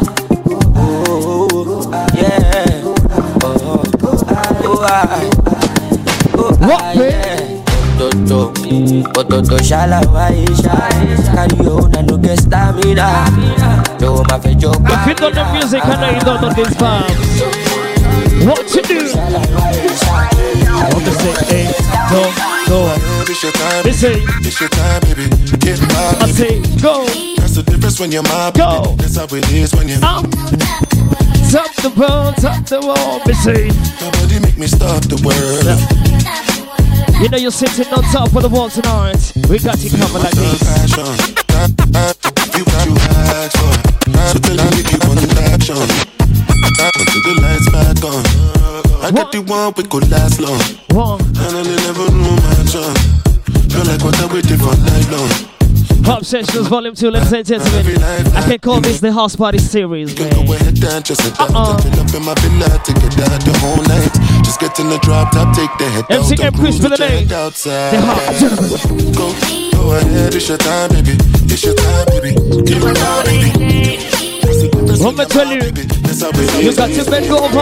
Speaker 21: yeah. Oh, oh, I.
Speaker 1: What,
Speaker 21: yeah. Toto, Toto, shala, why, carry on and look at stamina. No, my face, joke.
Speaker 1: If you don't know music, I know you don't know this vibe. What you do? I want to say, hey, go, go. This say,
Speaker 4: it's your time, baby. Get my
Speaker 1: I say, go.
Speaker 4: That's the difference when you're my
Speaker 1: go.
Speaker 4: That's how it is when you're
Speaker 1: up. Top the world, top the wall. This say,
Speaker 4: nobody make me stop the world.
Speaker 1: You know you're sitting on top of the wall tonight. We got you covered like this.
Speaker 4: You got you asked for. So tell me if you want action. Until the lights back on. I get the one we could last long.
Speaker 1: One.
Speaker 4: And I never knew my son. Feel like what I waited for night long.
Speaker 1: Pop Sessions Volume two, ladies and gentlemen. I can call this the house party series, man.
Speaker 4: Go ahead and just sit down. Uh-uh. Fill up in my villa, take it out the whole night. Just get in the drop top, take the head
Speaker 1: M C M Chris for the name.
Speaker 4: Outside.
Speaker 1: The hot.
Speaker 4: Go, go ahead, it's your time, baby. It's your time, baby. Give it all, baby.
Speaker 1: What me tell you? You got to bend over.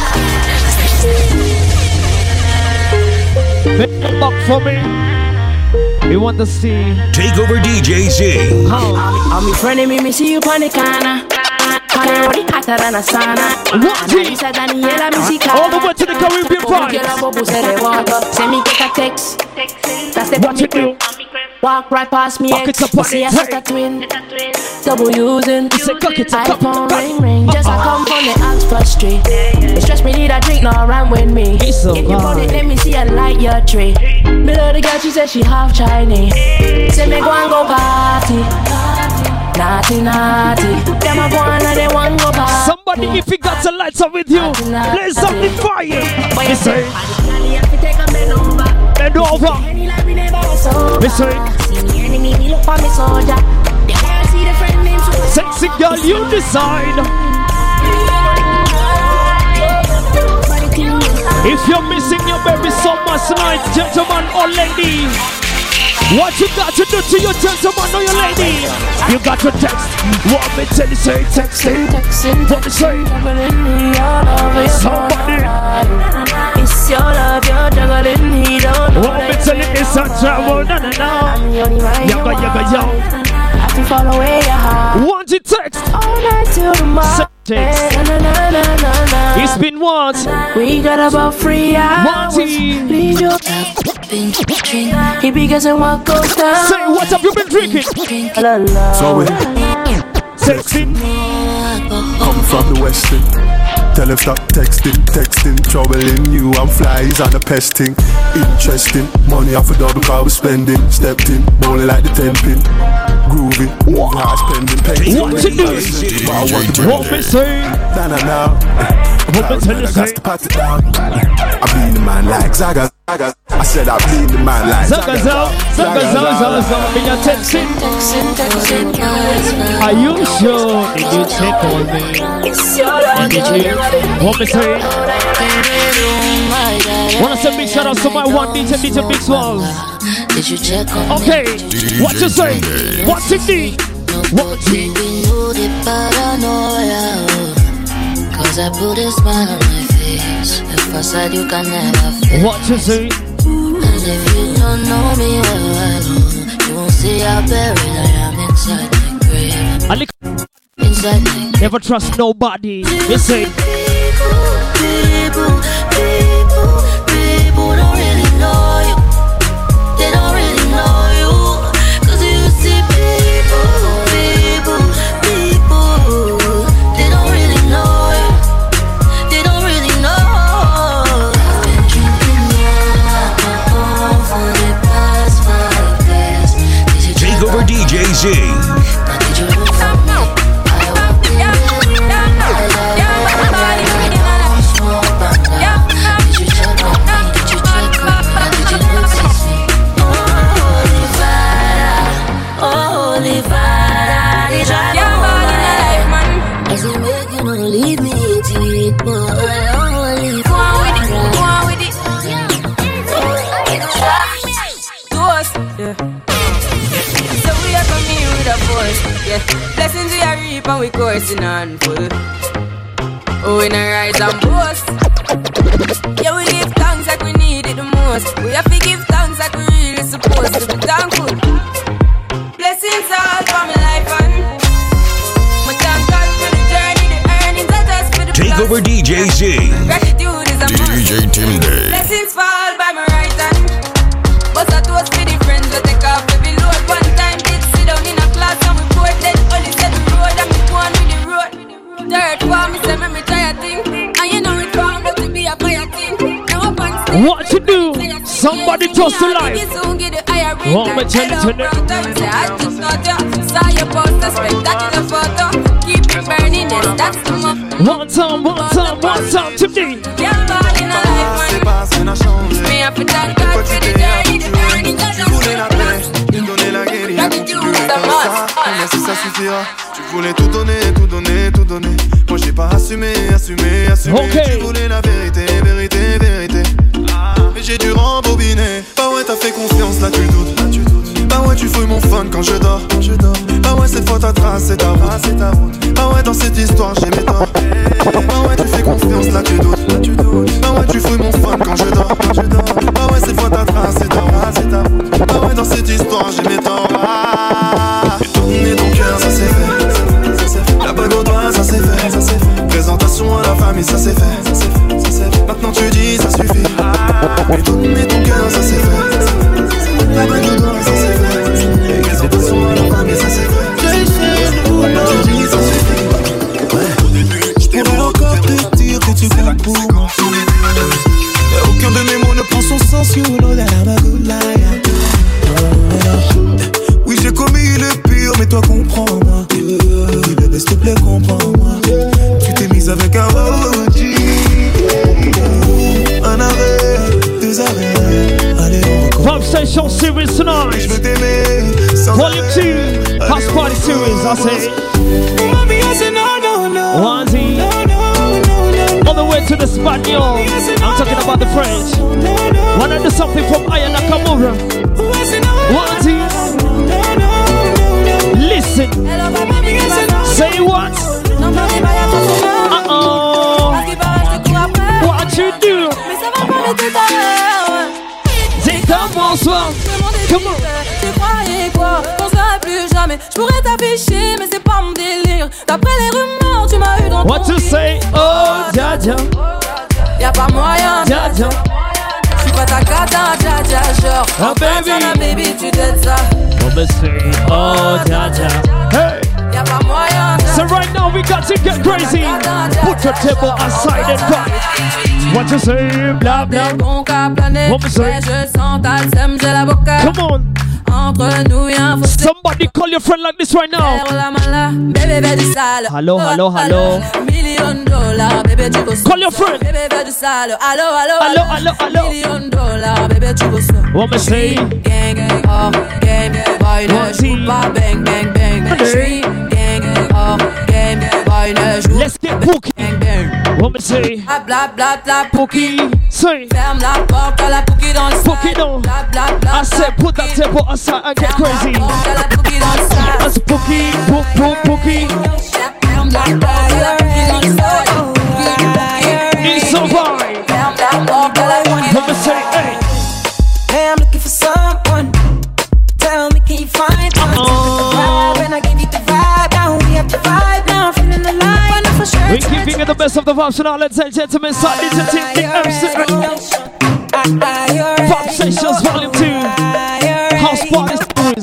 Speaker 1: Bend back for me. We want to see.
Speaker 6: Take over D J Z.
Speaker 1: How?
Speaker 7: I'm me friend me, me see you on the corner. Body hotter than a sauna.
Speaker 1: What? All the way to the Caribbean vibes.
Speaker 7: Send me get a text. That's the
Speaker 1: what you do.
Speaker 7: Walk right past me, ex. See a set a twin. Double using. iPhone ring ring. Just I come from the Oxford Street. It stress me need a drink, no run with me. If you put it, let me see a light your tree. Me love the girl, she said she half Chinese. Say me go and go party. Naughty, naughty. Them a go and they want go party.
Speaker 1: Somebody if you got a lighter with you, blaze something fire. You say bend over. Me say sexy girl, you decide. If you're missing your baby so much tonight, gentlemen or ladies, What you got to do to your gentleman or your lady? You got to text. What me tell you, say texting. What me say? Somebody.
Speaker 7: It's your love, you're juggling, he don't know.
Speaker 1: What me tell you, it's a trouble, no, no, no. Yaga, yaga, yo.
Speaker 7: I can follow away your heart.
Speaker 1: Want it text.
Speaker 7: All night till tomorrow.
Speaker 1: Text.
Speaker 7: Na, na, na, na, na.
Speaker 1: It's been what?
Speaker 7: We got about three hours. Leave your he be guessing what goes down.
Speaker 1: Say, what have you been drinking?
Speaker 7: La, la.
Speaker 9: So we
Speaker 1: texting.
Speaker 9: Come from the western. Tell him stop texting, texting, troubling you and flies and a pesting. Interesting, money off a double car we spending. Stepped in, bowling like the ten pin. Groovy, over high spending, paying.
Speaker 1: What you do?
Speaker 9: But I want to
Speaker 1: what me say?
Speaker 9: Nah, nah, nah.
Speaker 1: What me tell you say?
Speaker 9: I pat it down. I be the man like Zaga, Zaga. I said I be the man like
Speaker 1: Zaga, Zaga, Zaga, Zaga, Zaga, Zaga. Me a texting. Are you sure? Did you check on me? Did you? What me say? Wanna say big shout out to my one D J, D J Big Swallow.
Speaker 10: Did you check on
Speaker 1: okay,
Speaker 10: me?
Speaker 1: what you say? What's it need? What you
Speaker 10: cause I put a smile on my face. If I said you can never feel.
Speaker 1: What you say?
Speaker 10: And if you don't know me well, well, you won't see how buried I am inside my grave. Inside my grave.
Speaker 1: Never trust nobody. You say
Speaker 10: people, people, people, people don't really know you. They don't really know you. Cause you see people, people, people, they don't really know you. They don't really know. I've been drinking more alcohol for the past five days.
Speaker 6: Take over D J Z.
Speaker 10: Now did you look for me? I walked in there. Leave me to it, but I only go on with it, go on with it.
Speaker 23: Toast, yeah. So we are coming with a force, yeah. Blessings we are reap and we coursing on full. Oh, in a rise and boast. Yeah, we give thanks like we need it the most. We have to give thanks like we really supposed to be thankful. Blessings all for my life and my thank God for the journey.
Speaker 6: Take over D J Z.
Speaker 23: Gratitude is a
Speaker 6: D J Tim Day.
Speaker 23: Blessings fall by my right hand. But I toast for the friends that take off every load. One time did sit down in a class and we both then only said the road and we go on with the road. Third form, me say me me try a thing. And you know it form not to be a fire thing. Now up on stage.
Speaker 1: What to do? Somebody toast to life. What me tell you today?
Speaker 23: I just not you. Saw your poster, spectacular photo. Keep it burning, yes, that's the motto.
Speaker 1: One time, one time, one time to me.
Speaker 23: Yeah, ball in a life, man. Me have to thank God for the journey, the journey, the
Speaker 4: si ça suffira. Tu voulais tout donner, tout donner, tout donner. Moi j'ai pas assumé, assumé, assumé.
Speaker 1: Okay.
Speaker 4: Tu voulais la vérité, vérité, vérité. Mais j'ai dû rembobiner. Bah ouais, t'as fait confiance, là tu doutes, là tu doutes. Bah ouais, tu fouilles mon fun quand je dors, quand je dors. Bah ouais, cette fois ta trace, c'est ta route, c'est ta route. Bah ouais, dans cette histoire j'ai mes torts. Bah ouais, tu fais confiance, là tu doutes, là tu doutes. Bah ouais, tu fouilles mon fun quand je dors, quand je dors. Bah ouais, cette fois ta trace, c'est ta route, c'est ta route. Bah ouais, dans cette histoire j'ai mes torts. Ah, et tourner ton cœur, ça c'est fait. La bague au doigt, ça c'est fait, ça c'est fait. Présentation à la famille, ça c'est fait, ça c'est fait, ça c'est fait. Maintenant tu dis, ça suffit. Et tourner ton cœur, ça c'est fait. La bague au doigt, ça c'est fait. Présentation à la famille, ça c'est fait. Maintenant tu dis, ça suffit. Je pourrais encore te dire que tu comptes pour moi. Mais aucun de mes mots ne prend son sens. You know that I'm a good liar. Oui, j'ai commis le pire, mais toi comprends-moi. Oui, bébé, s'il te plaît, comprends-moi. Tu t'es mise avec un rôti. Un arrêt, deux arrêts. Allez, on recommence.
Speaker 1: Pop Station Series tonight.
Speaker 4: Je veux t'aimer.
Speaker 1: Volume two. House Party Series, I say.
Speaker 4: Mommy, I said no, no, no.
Speaker 1: Onesie.
Speaker 4: No, no, no, no.
Speaker 1: All the way to the Spaniel. I'm talking about the French. Wanna do something from Aya Nakamura.
Speaker 4: I said no.
Speaker 1: What is? Listen. Say what? Uh-oh. What you do? C'est un bonsoir. Come on.
Speaker 23: Tu croyais quoi? On serait plus jamais. Je pourrais t'afficher, mais c'est pas mon délire. D'après les rumeurs, tu m'as eu dans ton
Speaker 1: What to say? Oh, dja dja.
Speaker 23: Y'a pas moyen,
Speaker 1: dja dja.
Speaker 23: J'suis pas ta cata, dja dja. Genre,
Speaker 1: oh baby,
Speaker 23: baby, tu t'aides ça.
Speaker 1: On me say, oh dja dja. Hey.
Speaker 23: Y'a pas moyen.
Speaker 1: So right now we got to get crazy. Put your table aside and fight. What you say? Blah blah. What me say? Come on. Somebody call your friend like this right now. Hello, hello, hello. Call your friend.
Speaker 23: Hello, hello,
Speaker 1: hello, hello. What me say?
Speaker 23: Gang, gang, oh, gang, boy, ne joue pas, bang, bang, bang. J'suis gang, oh, gang, boy, ne joue.
Speaker 1: Let's get Pookie. What me say?
Speaker 23: Bla bla bla
Speaker 1: Pookie. Say.
Speaker 23: Ferme la porte à la Pookie dans le sac.
Speaker 1: Pookie dans.
Speaker 23: Bla bla bla.
Speaker 1: I said put that table aside and get crazy. That's Pookie, Pook, Pook, Pookie.
Speaker 23: Ferme la porte à la Pookie dans le sac.
Speaker 1: It's so fine.
Speaker 23: Ferme la porte à la Pookie dans
Speaker 1: le sac. Hey.
Speaker 23: Hey, I'm looking for someone. Tell me, can you find one? When I give you the vibe, now we have the vibe. Now I'm feeling alive.
Speaker 1: We're keeping it the best of the vibes tonight, ladies and gentlemen. Start this to take the M C. Pop Sessions Volume two. House Party Stories.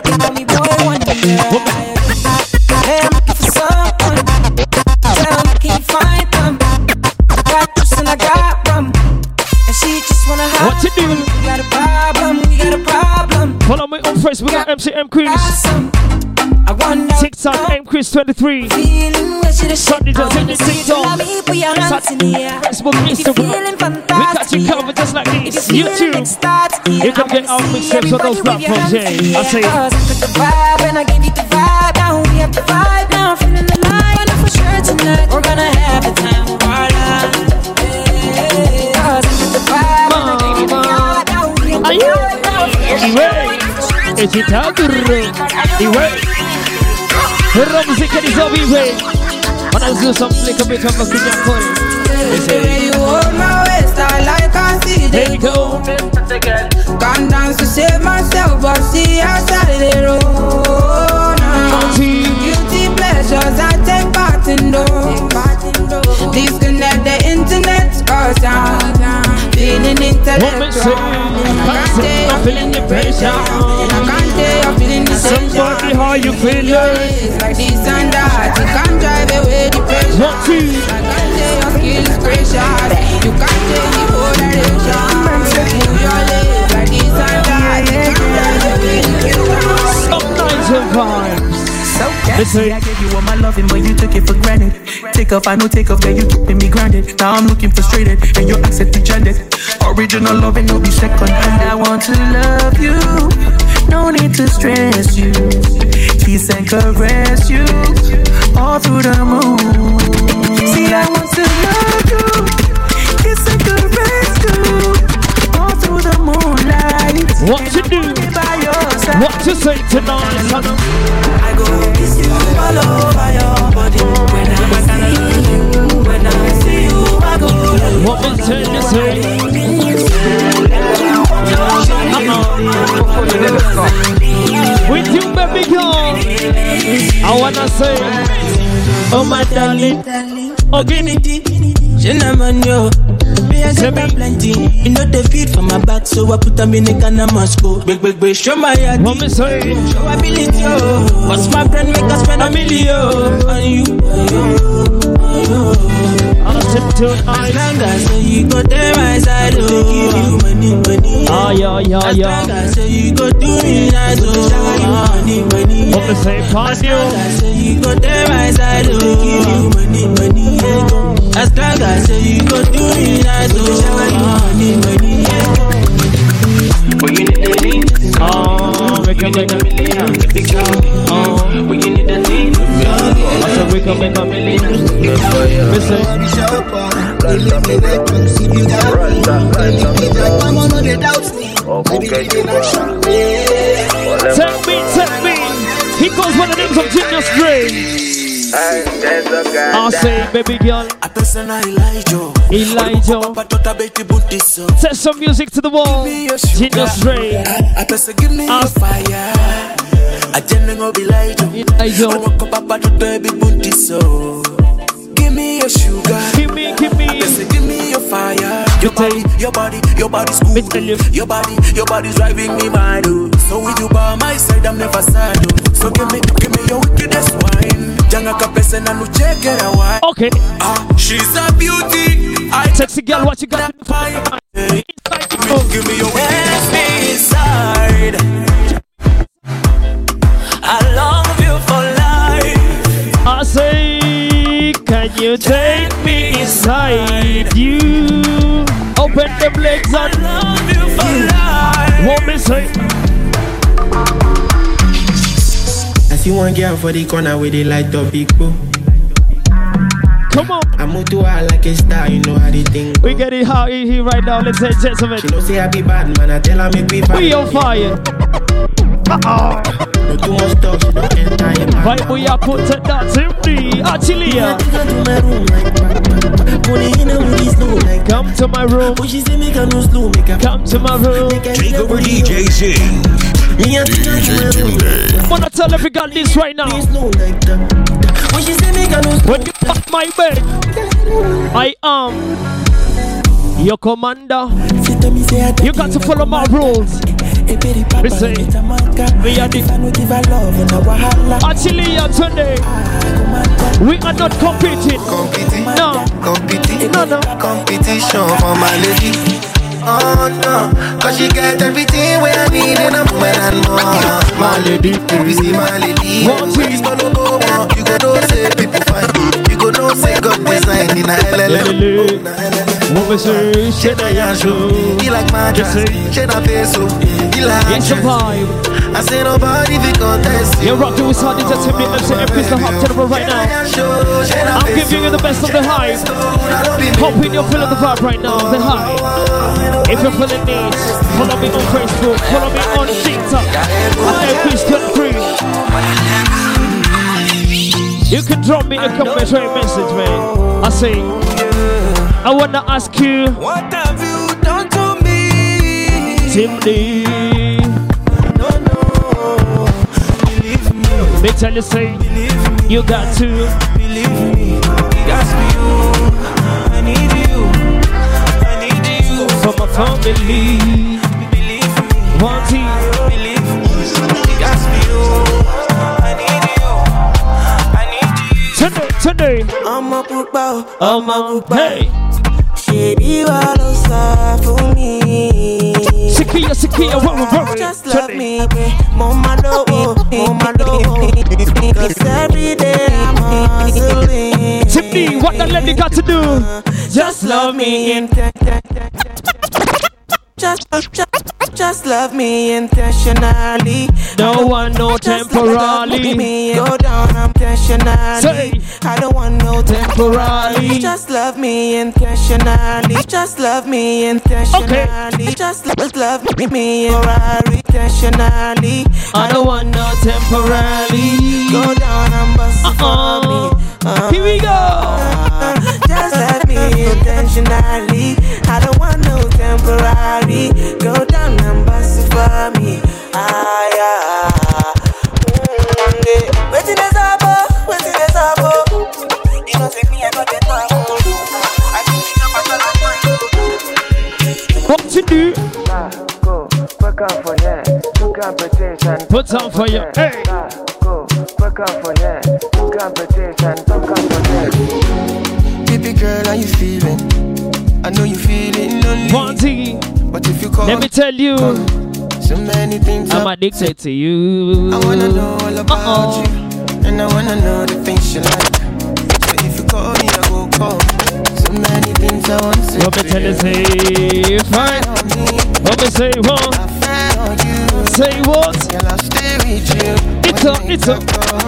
Speaker 23: Hey, I'm looking for someone. Tell me, can you find them? I got juice and I got rum. And she just wanna have.
Speaker 1: What you do?
Speaker 23: We got a problem, we got a problem.
Speaker 1: Follow me on Facebook at M C M Chris. TikTok M Chris twenty-three. Sunday just in the TikTok. Facebook, Instagram. We got you covered just like this. YouTube. You can get our mixtapes on those platforms. Yeah, I say
Speaker 23: the vibe and I give you the vibe. Now we have the vibe. Now I'm feeling alive. I know for sure tonight we're gonna have the time of our lives. The vibe and I give you the vibe. Now we have the vibe.
Speaker 1: It's it out the room. Hurra musica di Zombie. Wanna do some little bit of a good
Speaker 23: you hold my waist, I like I see.
Speaker 1: There you go.
Speaker 23: Can't dance to save myself, but see outside the road. Guilty pleasures, I take part in those. Disconnect the internet, cause I'm feeling intellectual. I'm feeling the pressure. I can't tell I'm feeling the
Speaker 1: Somebody, how you feeling?
Speaker 23: It's like this and that. You can't drive away the pressure. I can't tell your skill is precious. You can't tell the moderation. Move your legs like this and that. You can't drive away the pressure.
Speaker 1: Some nights of vibes.
Speaker 11: Listen, I gave you all my loving, but you took it for granted. Take off, I know take off, girl, you keeping me grounded. Now I'm looking frustrated, and your accent rejected. Original loving, no be second hand. I want to love you, no need to stress you. Kiss and caress you, all through the moon. See, I want to love you, kiss and caress you, all through the moonlight.
Speaker 1: What to do? What to say tonight, son?
Speaker 11: I go kiss you all over your body. When I see you, when I see you, I go.
Speaker 1: What me tell you say? With you, baby girl, I wanna say, oh my darling, oh guinea,
Speaker 11: gentleman yo. Me I got plenty, you know the feed for my back, so I put them in the can I must go. Big big big, show my yard.
Speaker 1: What me say?
Speaker 11: Show ability yo. What's my friend make us spend a million on you, on you, on you.
Speaker 1: I'll tip to
Speaker 11: as long as you go there my side, oh, give you money, money.
Speaker 1: Ah yeah yeah yeah.
Speaker 11: As long as you go do me nice, oh, shower you money, money.
Speaker 1: What me say, party?
Speaker 11: As long as you go there my side, oh, give you money, money. As long as you go do me nice, oh, shower you money, money. But you need the lead.
Speaker 1: Oh, we can make a million.
Speaker 11: Big job. Oh, but you need the lead.
Speaker 1: I said we can make a million. Listen.
Speaker 12: I'm on the doubts me.
Speaker 1: Take me, take me. He goes by the names of Genius Dre. I say, baby girl, Elijah, set some music to the wall. Genius Dre.
Speaker 8: Give me your fire. I generally be Elijah. Give me your sugar.
Speaker 1: Give me, give me.
Speaker 8: Give me your fire. Your body, your body, your body's cool. Your body, your body's driving me mad. So with you by my side, I'm never sad. So give me, give me your wickedest wine. Janga kapesa na nu check it out.
Speaker 1: Okay.
Speaker 8: Ah, she's a beauty. I
Speaker 1: sexy girl, what you got?
Speaker 8: Give me your wickedest inside. I love you for life.
Speaker 1: I say, can you take me inside you? Open the legs and
Speaker 8: I love you for life.
Speaker 1: What me say?
Speaker 12: I see one girl for the corner with the light up big bro.
Speaker 1: Come on.
Speaker 12: I move to her like a star, you know how they think.
Speaker 1: We get it how in here right now, let's say gentlemen.
Speaker 12: She don't say I be bad man, I tell her make we fight.
Speaker 1: We on fire. Uh-oh.
Speaker 12: No too much talk, she don't enter your mind.
Speaker 1: Right, we are put to that simply. Actually, yeah. Come to my room. Come to my room.
Speaker 6: Take over D J Zing. D J Timday.
Speaker 1: Wanna tell if you got this right now. When you fuck my bed, I am your commander. You got to follow my rules. Listen, we are the actually yeah, today we are not competing.
Speaker 2: Competing,
Speaker 1: no,
Speaker 2: competing,
Speaker 1: no, no,
Speaker 2: competition for my lady. Oh no, cause she get everything where I need in a woman and more. My lady, you see my lady. It's gonna go on. You go know say people fine. You go know say God design in a L L M.
Speaker 1: Woman say, shit I am so.
Speaker 2: He like magic, shit I face so. He like
Speaker 1: it's a vibe.
Speaker 2: I say nobody fi contest you.
Speaker 1: You're rocking with Sardines and Timmy M C M P the hot terrible right now. I'm giving you the best of the high. Hoping you're feeling the vibe right now, the high. If you're feeling this, follow me on Facebook, follow me on TikTok. I'm Chris twenty-three. You can drop me a commentary message, man. I say, I wanna ask you,
Speaker 8: what have you done to me?
Speaker 1: Timmy.
Speaker 8: No, no, believe me.
Speaker 1: They tell you, say, you got to
Speaker 8: believe me. It has to be you. I need you. I need you.
Speaker 1: For my family.
Speaker 8: Believe me.
Speaker 1: One team.
Speaker 8: Believe me. It has to be you. I need you. I need you.
Speaker 1: Today, today.
Speaker 8: I'm a pukbao.
Speaker 1: I'm a pukbao. Hey.
Speaker 8: Baby, what else for me?
Speaker 1: Sikia, Sikia, what we're worried.
Speaker 8: Just love me, mama do, mama do. Cause every day I'm hustling.
Speaker 1: Tiffany, what the lady got to do?
Speaker 8: Just love me. Just, just, just love me intentionally.
Speaker 1: No one, no temporarily.
Speaker 8: Me go down intentionally.
Speaker 1: Say.
Speaker 8: I don't want no
Speaker 1: temporarily.
Speaker 8: Just love me intentionally. Just love me intentionally.
Speaker 1: Okay.
Speaker 8: Just love, love me intentionally.
Speaker 1: I don't want no temporarily.
Speaker 8: Go down and bust it
Speaker 1: uh-uh.
Speaker 8: for me. Uh,
Speaker 1: Here we go.
Speaker 8: Uh, just love me intentionally. I don't want no temporary. Go down and bust it for me. Ah, yeah. Mm, waiting is up, waiting is up. You don't take me, I got it up. I think I'm
Speaker 1: what to do?
Speaker 8: Go, work out for that. Two competition.
Speaker 1: Put on for you. Hey.
Speaker 8: Go, work out for that. Two competition. Don't come for that. Baby girl, how you feeling? I know you feeling lonely.
Speaker 1: Party.
Speaker 8: But if you call,
Speaker 1: let me tell you,
Speaker 8: so many things
Speaker 1: I'm addicted to you.
Speaker 8: I wanna know all about
Speaker 1: Uh-oh.
Speaker 8: you, and I wanna know the things you like. So if you call me, I go call. So many things I want to
Speaker 1: let me tell you, say fine. Let me say what? Say what?
Speaker 8: Girl, I'll stay with you.
Speaker 1: It's a, it's a.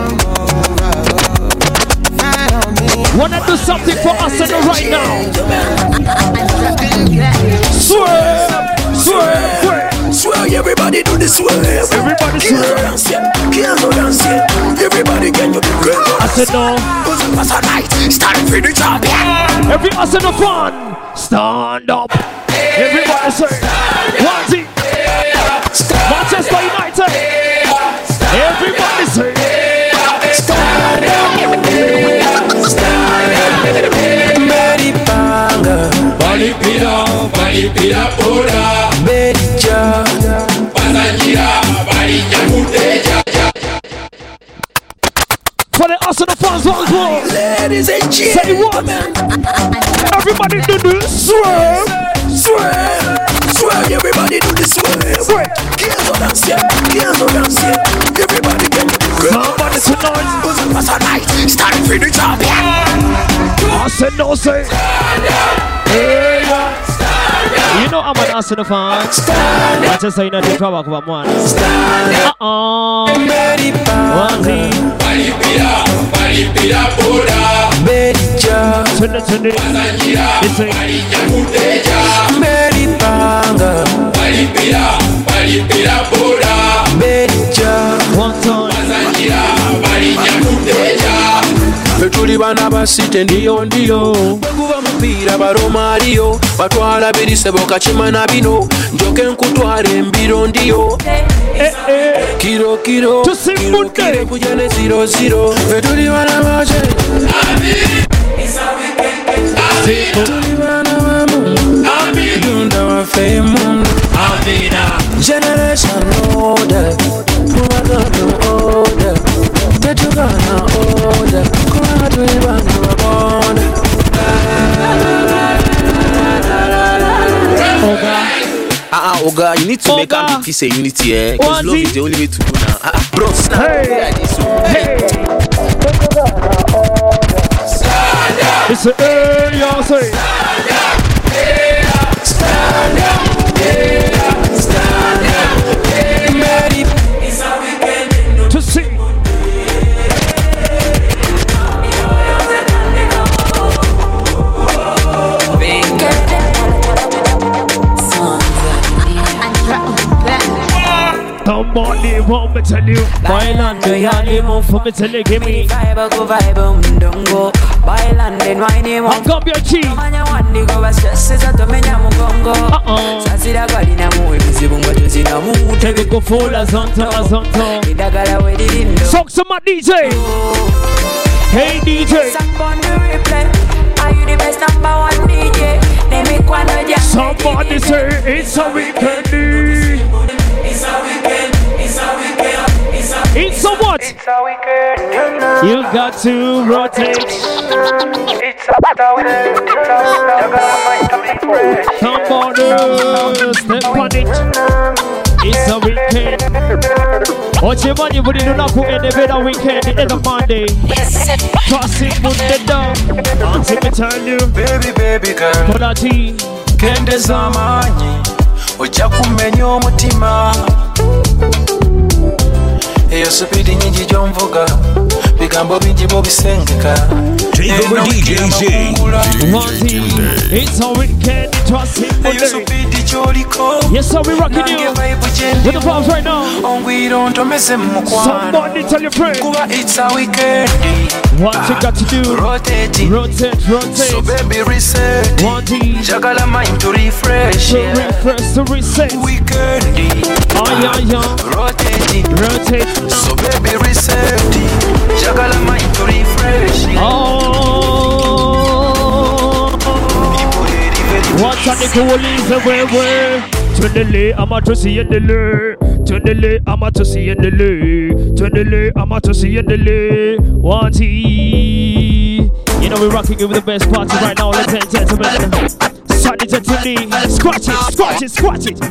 Speaker 1: Wanna do something for us right now? Swear, swear,
Speaker 3: Why everybody do this way?
Speaker 1: Everybody
Speaker 3: can't no dance yet. Can't no dance yet. Everybody can you do great?
Speaker 1: I said no.
Speaker 3: Pass a night. Start for the job.
Speaker 1: Every us in the fun. Stand up. Everybody say. One team. Manchester United. Everybody say.
Speaker 21: Stand up. Stand up. Mary Panga.
Speaker 13: Bali pira, bali pira pura.
Speaker 21: Beja.
Speaker 13: Pasajira, bali nyamuteja.
Speaker 1: For the us in the fans once more.
Speaker 3: Ladies and gentlemen.
Speaker 1: Say what? Everybody do this. Swerve.
Speaker 3: Swerve. Swerve. Everybody do this way.
Speaker 1: Swerve.
Speaker 3: Can't no dance yet. Can't no dance yet. Everybody can do great.
Speaker 1: Somebody tonight.
Speaker 3: Pass a night. Start for the job.
Speaker 1: I said no say. Hey, you know I'm an ass in the fan. I just say nothing trouble about one. Uh-oh. One thing.
Speaker 13: Bali pira, bali pira pura.
Speaker 21: Beja.
Speaker 1: Tunde tunde.
Speaker 13: Pasajira, bali nyamuteja.
Speaker 21: Mary Panga.
Speaker 13: Bali pira, bali pira pura.
Speaker 21: Beja.
Speaker 1: One time.
Speaker 13: Pasajira, bali nyamuteja.
Speaker 21: Betuli bana basite ndiyo ndiyo Bweguba mupira baromario Batwala birisebo kachima na bino Njoke nkutware mbiro ndiyo
Speaker 1: Eh eh
Speaker 21: Kiro kiro Kiro kiro kujane zero zero Betuli bana baje
Speaker 13: Amini It's a weekend
Speaker 21: Betuli bana mamu
Speaker 13: Amini
Speaker 21: Dunda wa femu
Speaker 13: Amina
Speaker 21: Generation order Pumadono order Tetugana order Kuna tuibana wabona
Speaker 1: Oga
Speaker 21: Ah, uh, Oga, you need to
Speaker 1: Oga.
Speaker 21: make am peace and unity, eh? Because love is the only way to go now. Ah, uh, bro, snap.
Speaker 1: Hey, hey. It's a hey, y'all say.
Speaker 21: Stand up, yeah, stand up, yeah.
Speaker 13: It's a weekend
Speaker 1: To see. Somebody want me tell you. Bailando ya limo for me tell you give me.
Speaker 8: Vibe go vibe mdongo. Bailando wine mo.
Speaker 1: I'll come your chi.
Speaker 8: Manya wandi go stress is at menya mugongo.
Speaker 1: Uh-oh.
Speaker 8: Sasira gali na mu ebizibu ngwato zina mu.
Speaker 1: Take it go full as on top as on top.
Speaker 8: Idagala we didn't know.
Speaker 1: Talk to my D J. Hey D J.
Speaker 8: Somebody replay. Are you the best number one D J? Let me quando just.
Speaker 1: Somebody say it's a weekend.
Speaker 13: It's a weekend, it's a weekend, it's a
Speaker 1: It's a what?
Speaker 13: It's a weekend.
Speaker 1: You got to rotate.
Speaker 13: It's a weekend.
Speaker 1: Somebody step on it. It's a weekend. What you want you would do not put in the bed on weekend in the Monday. Crossing with the dog. Until me tell you.
Speaker 21: Baby, baby girl.
Speaker 1: Put a T.
Speaker 21: Kende zamanyi. Oja kumenya omutima. Eyo supidi nyingi gyomvuga. Bigambo bingi bobisengeka.
Speaker 6: Take over D J Zing. D J Timday.
Speaker 1: It's a weekend. Trust him.
Speaker 21: Eyo supidi gyoliko.
Speaker 1: Yes sir, we rocking you. With the vibes right now.
Speaker 21: Ongwiro ntomeze mu mukwano.
Speaker 1: Somebody tell your friend.
Speaker 21: Kuba it's a weekend.
Speaker 1: What you got to do?
Speaker 21: Rotate,
Speaker 1: rotate, rotate.
Speaker 21: So baby reset.
Speaker 1: One D.
Speaker 21: Jagala mind to refresh.
Speaker 1: To refresh, to reset.
Speaker 21: Weekend.
Speaker 1: Oh yeah, yeah.
Speaker 21: Rotate,
Speaker 1: rotate.
Speaker 21: So baby reset. Jagala mind to refresh.
Speaker 1: Oh. What's on the coolies everywhere? To the lay, I'm out to see in the lay. To the lay, I'm out to see in the lay. To the lay, I'm out to see in the lay. One T. You know we're rocking it with the best party right now, ladies and gentlemen. Sunny gentlemen, scratch it, scratch it, scratch it.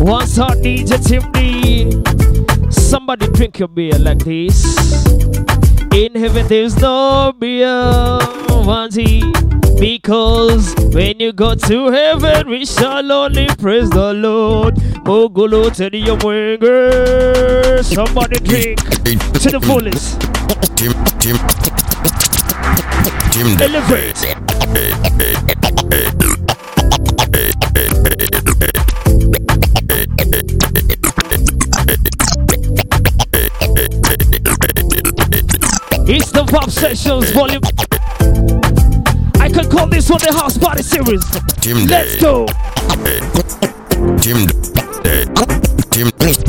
Speaker 1: What's up, D J Timmy? Somebody drink your beer like this. In heaven there's no beer, Wanty. Because when you go to heaven, we shall only praise the Lord. Mogulu tell your winger. Somebody drink to the fullest.
Speaker 6: Tim, Tim, Tim,
Speaker 1: elevate. It's the Pop Sessions volume. I can call this one the House Party Series.
Speaker 6: Tim
Speaker 1: Let's go.
Speaker 6: Tim, Tim,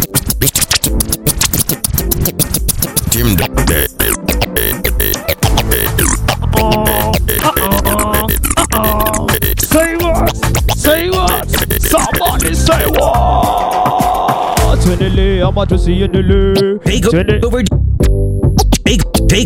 Speaker 6: Tim.
Speaker 1: Say what? Say what? Somebody say what? Twenty, I'm about to see you in the
Speaker 5: Take over. Take, take,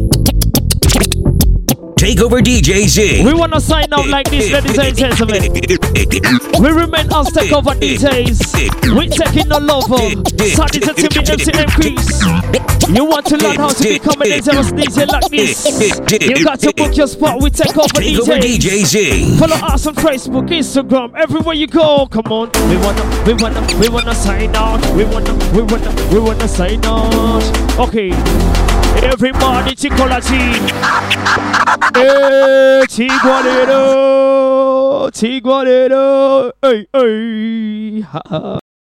Speaker 5: take over D J Z.
Speaker 1: We wanna sign out like this, ladies and gentlemen. We remain us take over D Js. We taking no love of Sunday to Timmy M C Increase. You want to learn how to become a dangerous D J like this? You got to book your spot. We take over
Speaker 5: Take over D J Z.
Speaker 1: Follow us on Facebook, Instagram, everywhere you go. Come on, we wanna, we wanna, we wanna sign out. We wanna, we wanna, we wanna sign out. Okay. Everybody, Chicolatin. Hey, Chiguanero, Chiguanero. Hey, hey.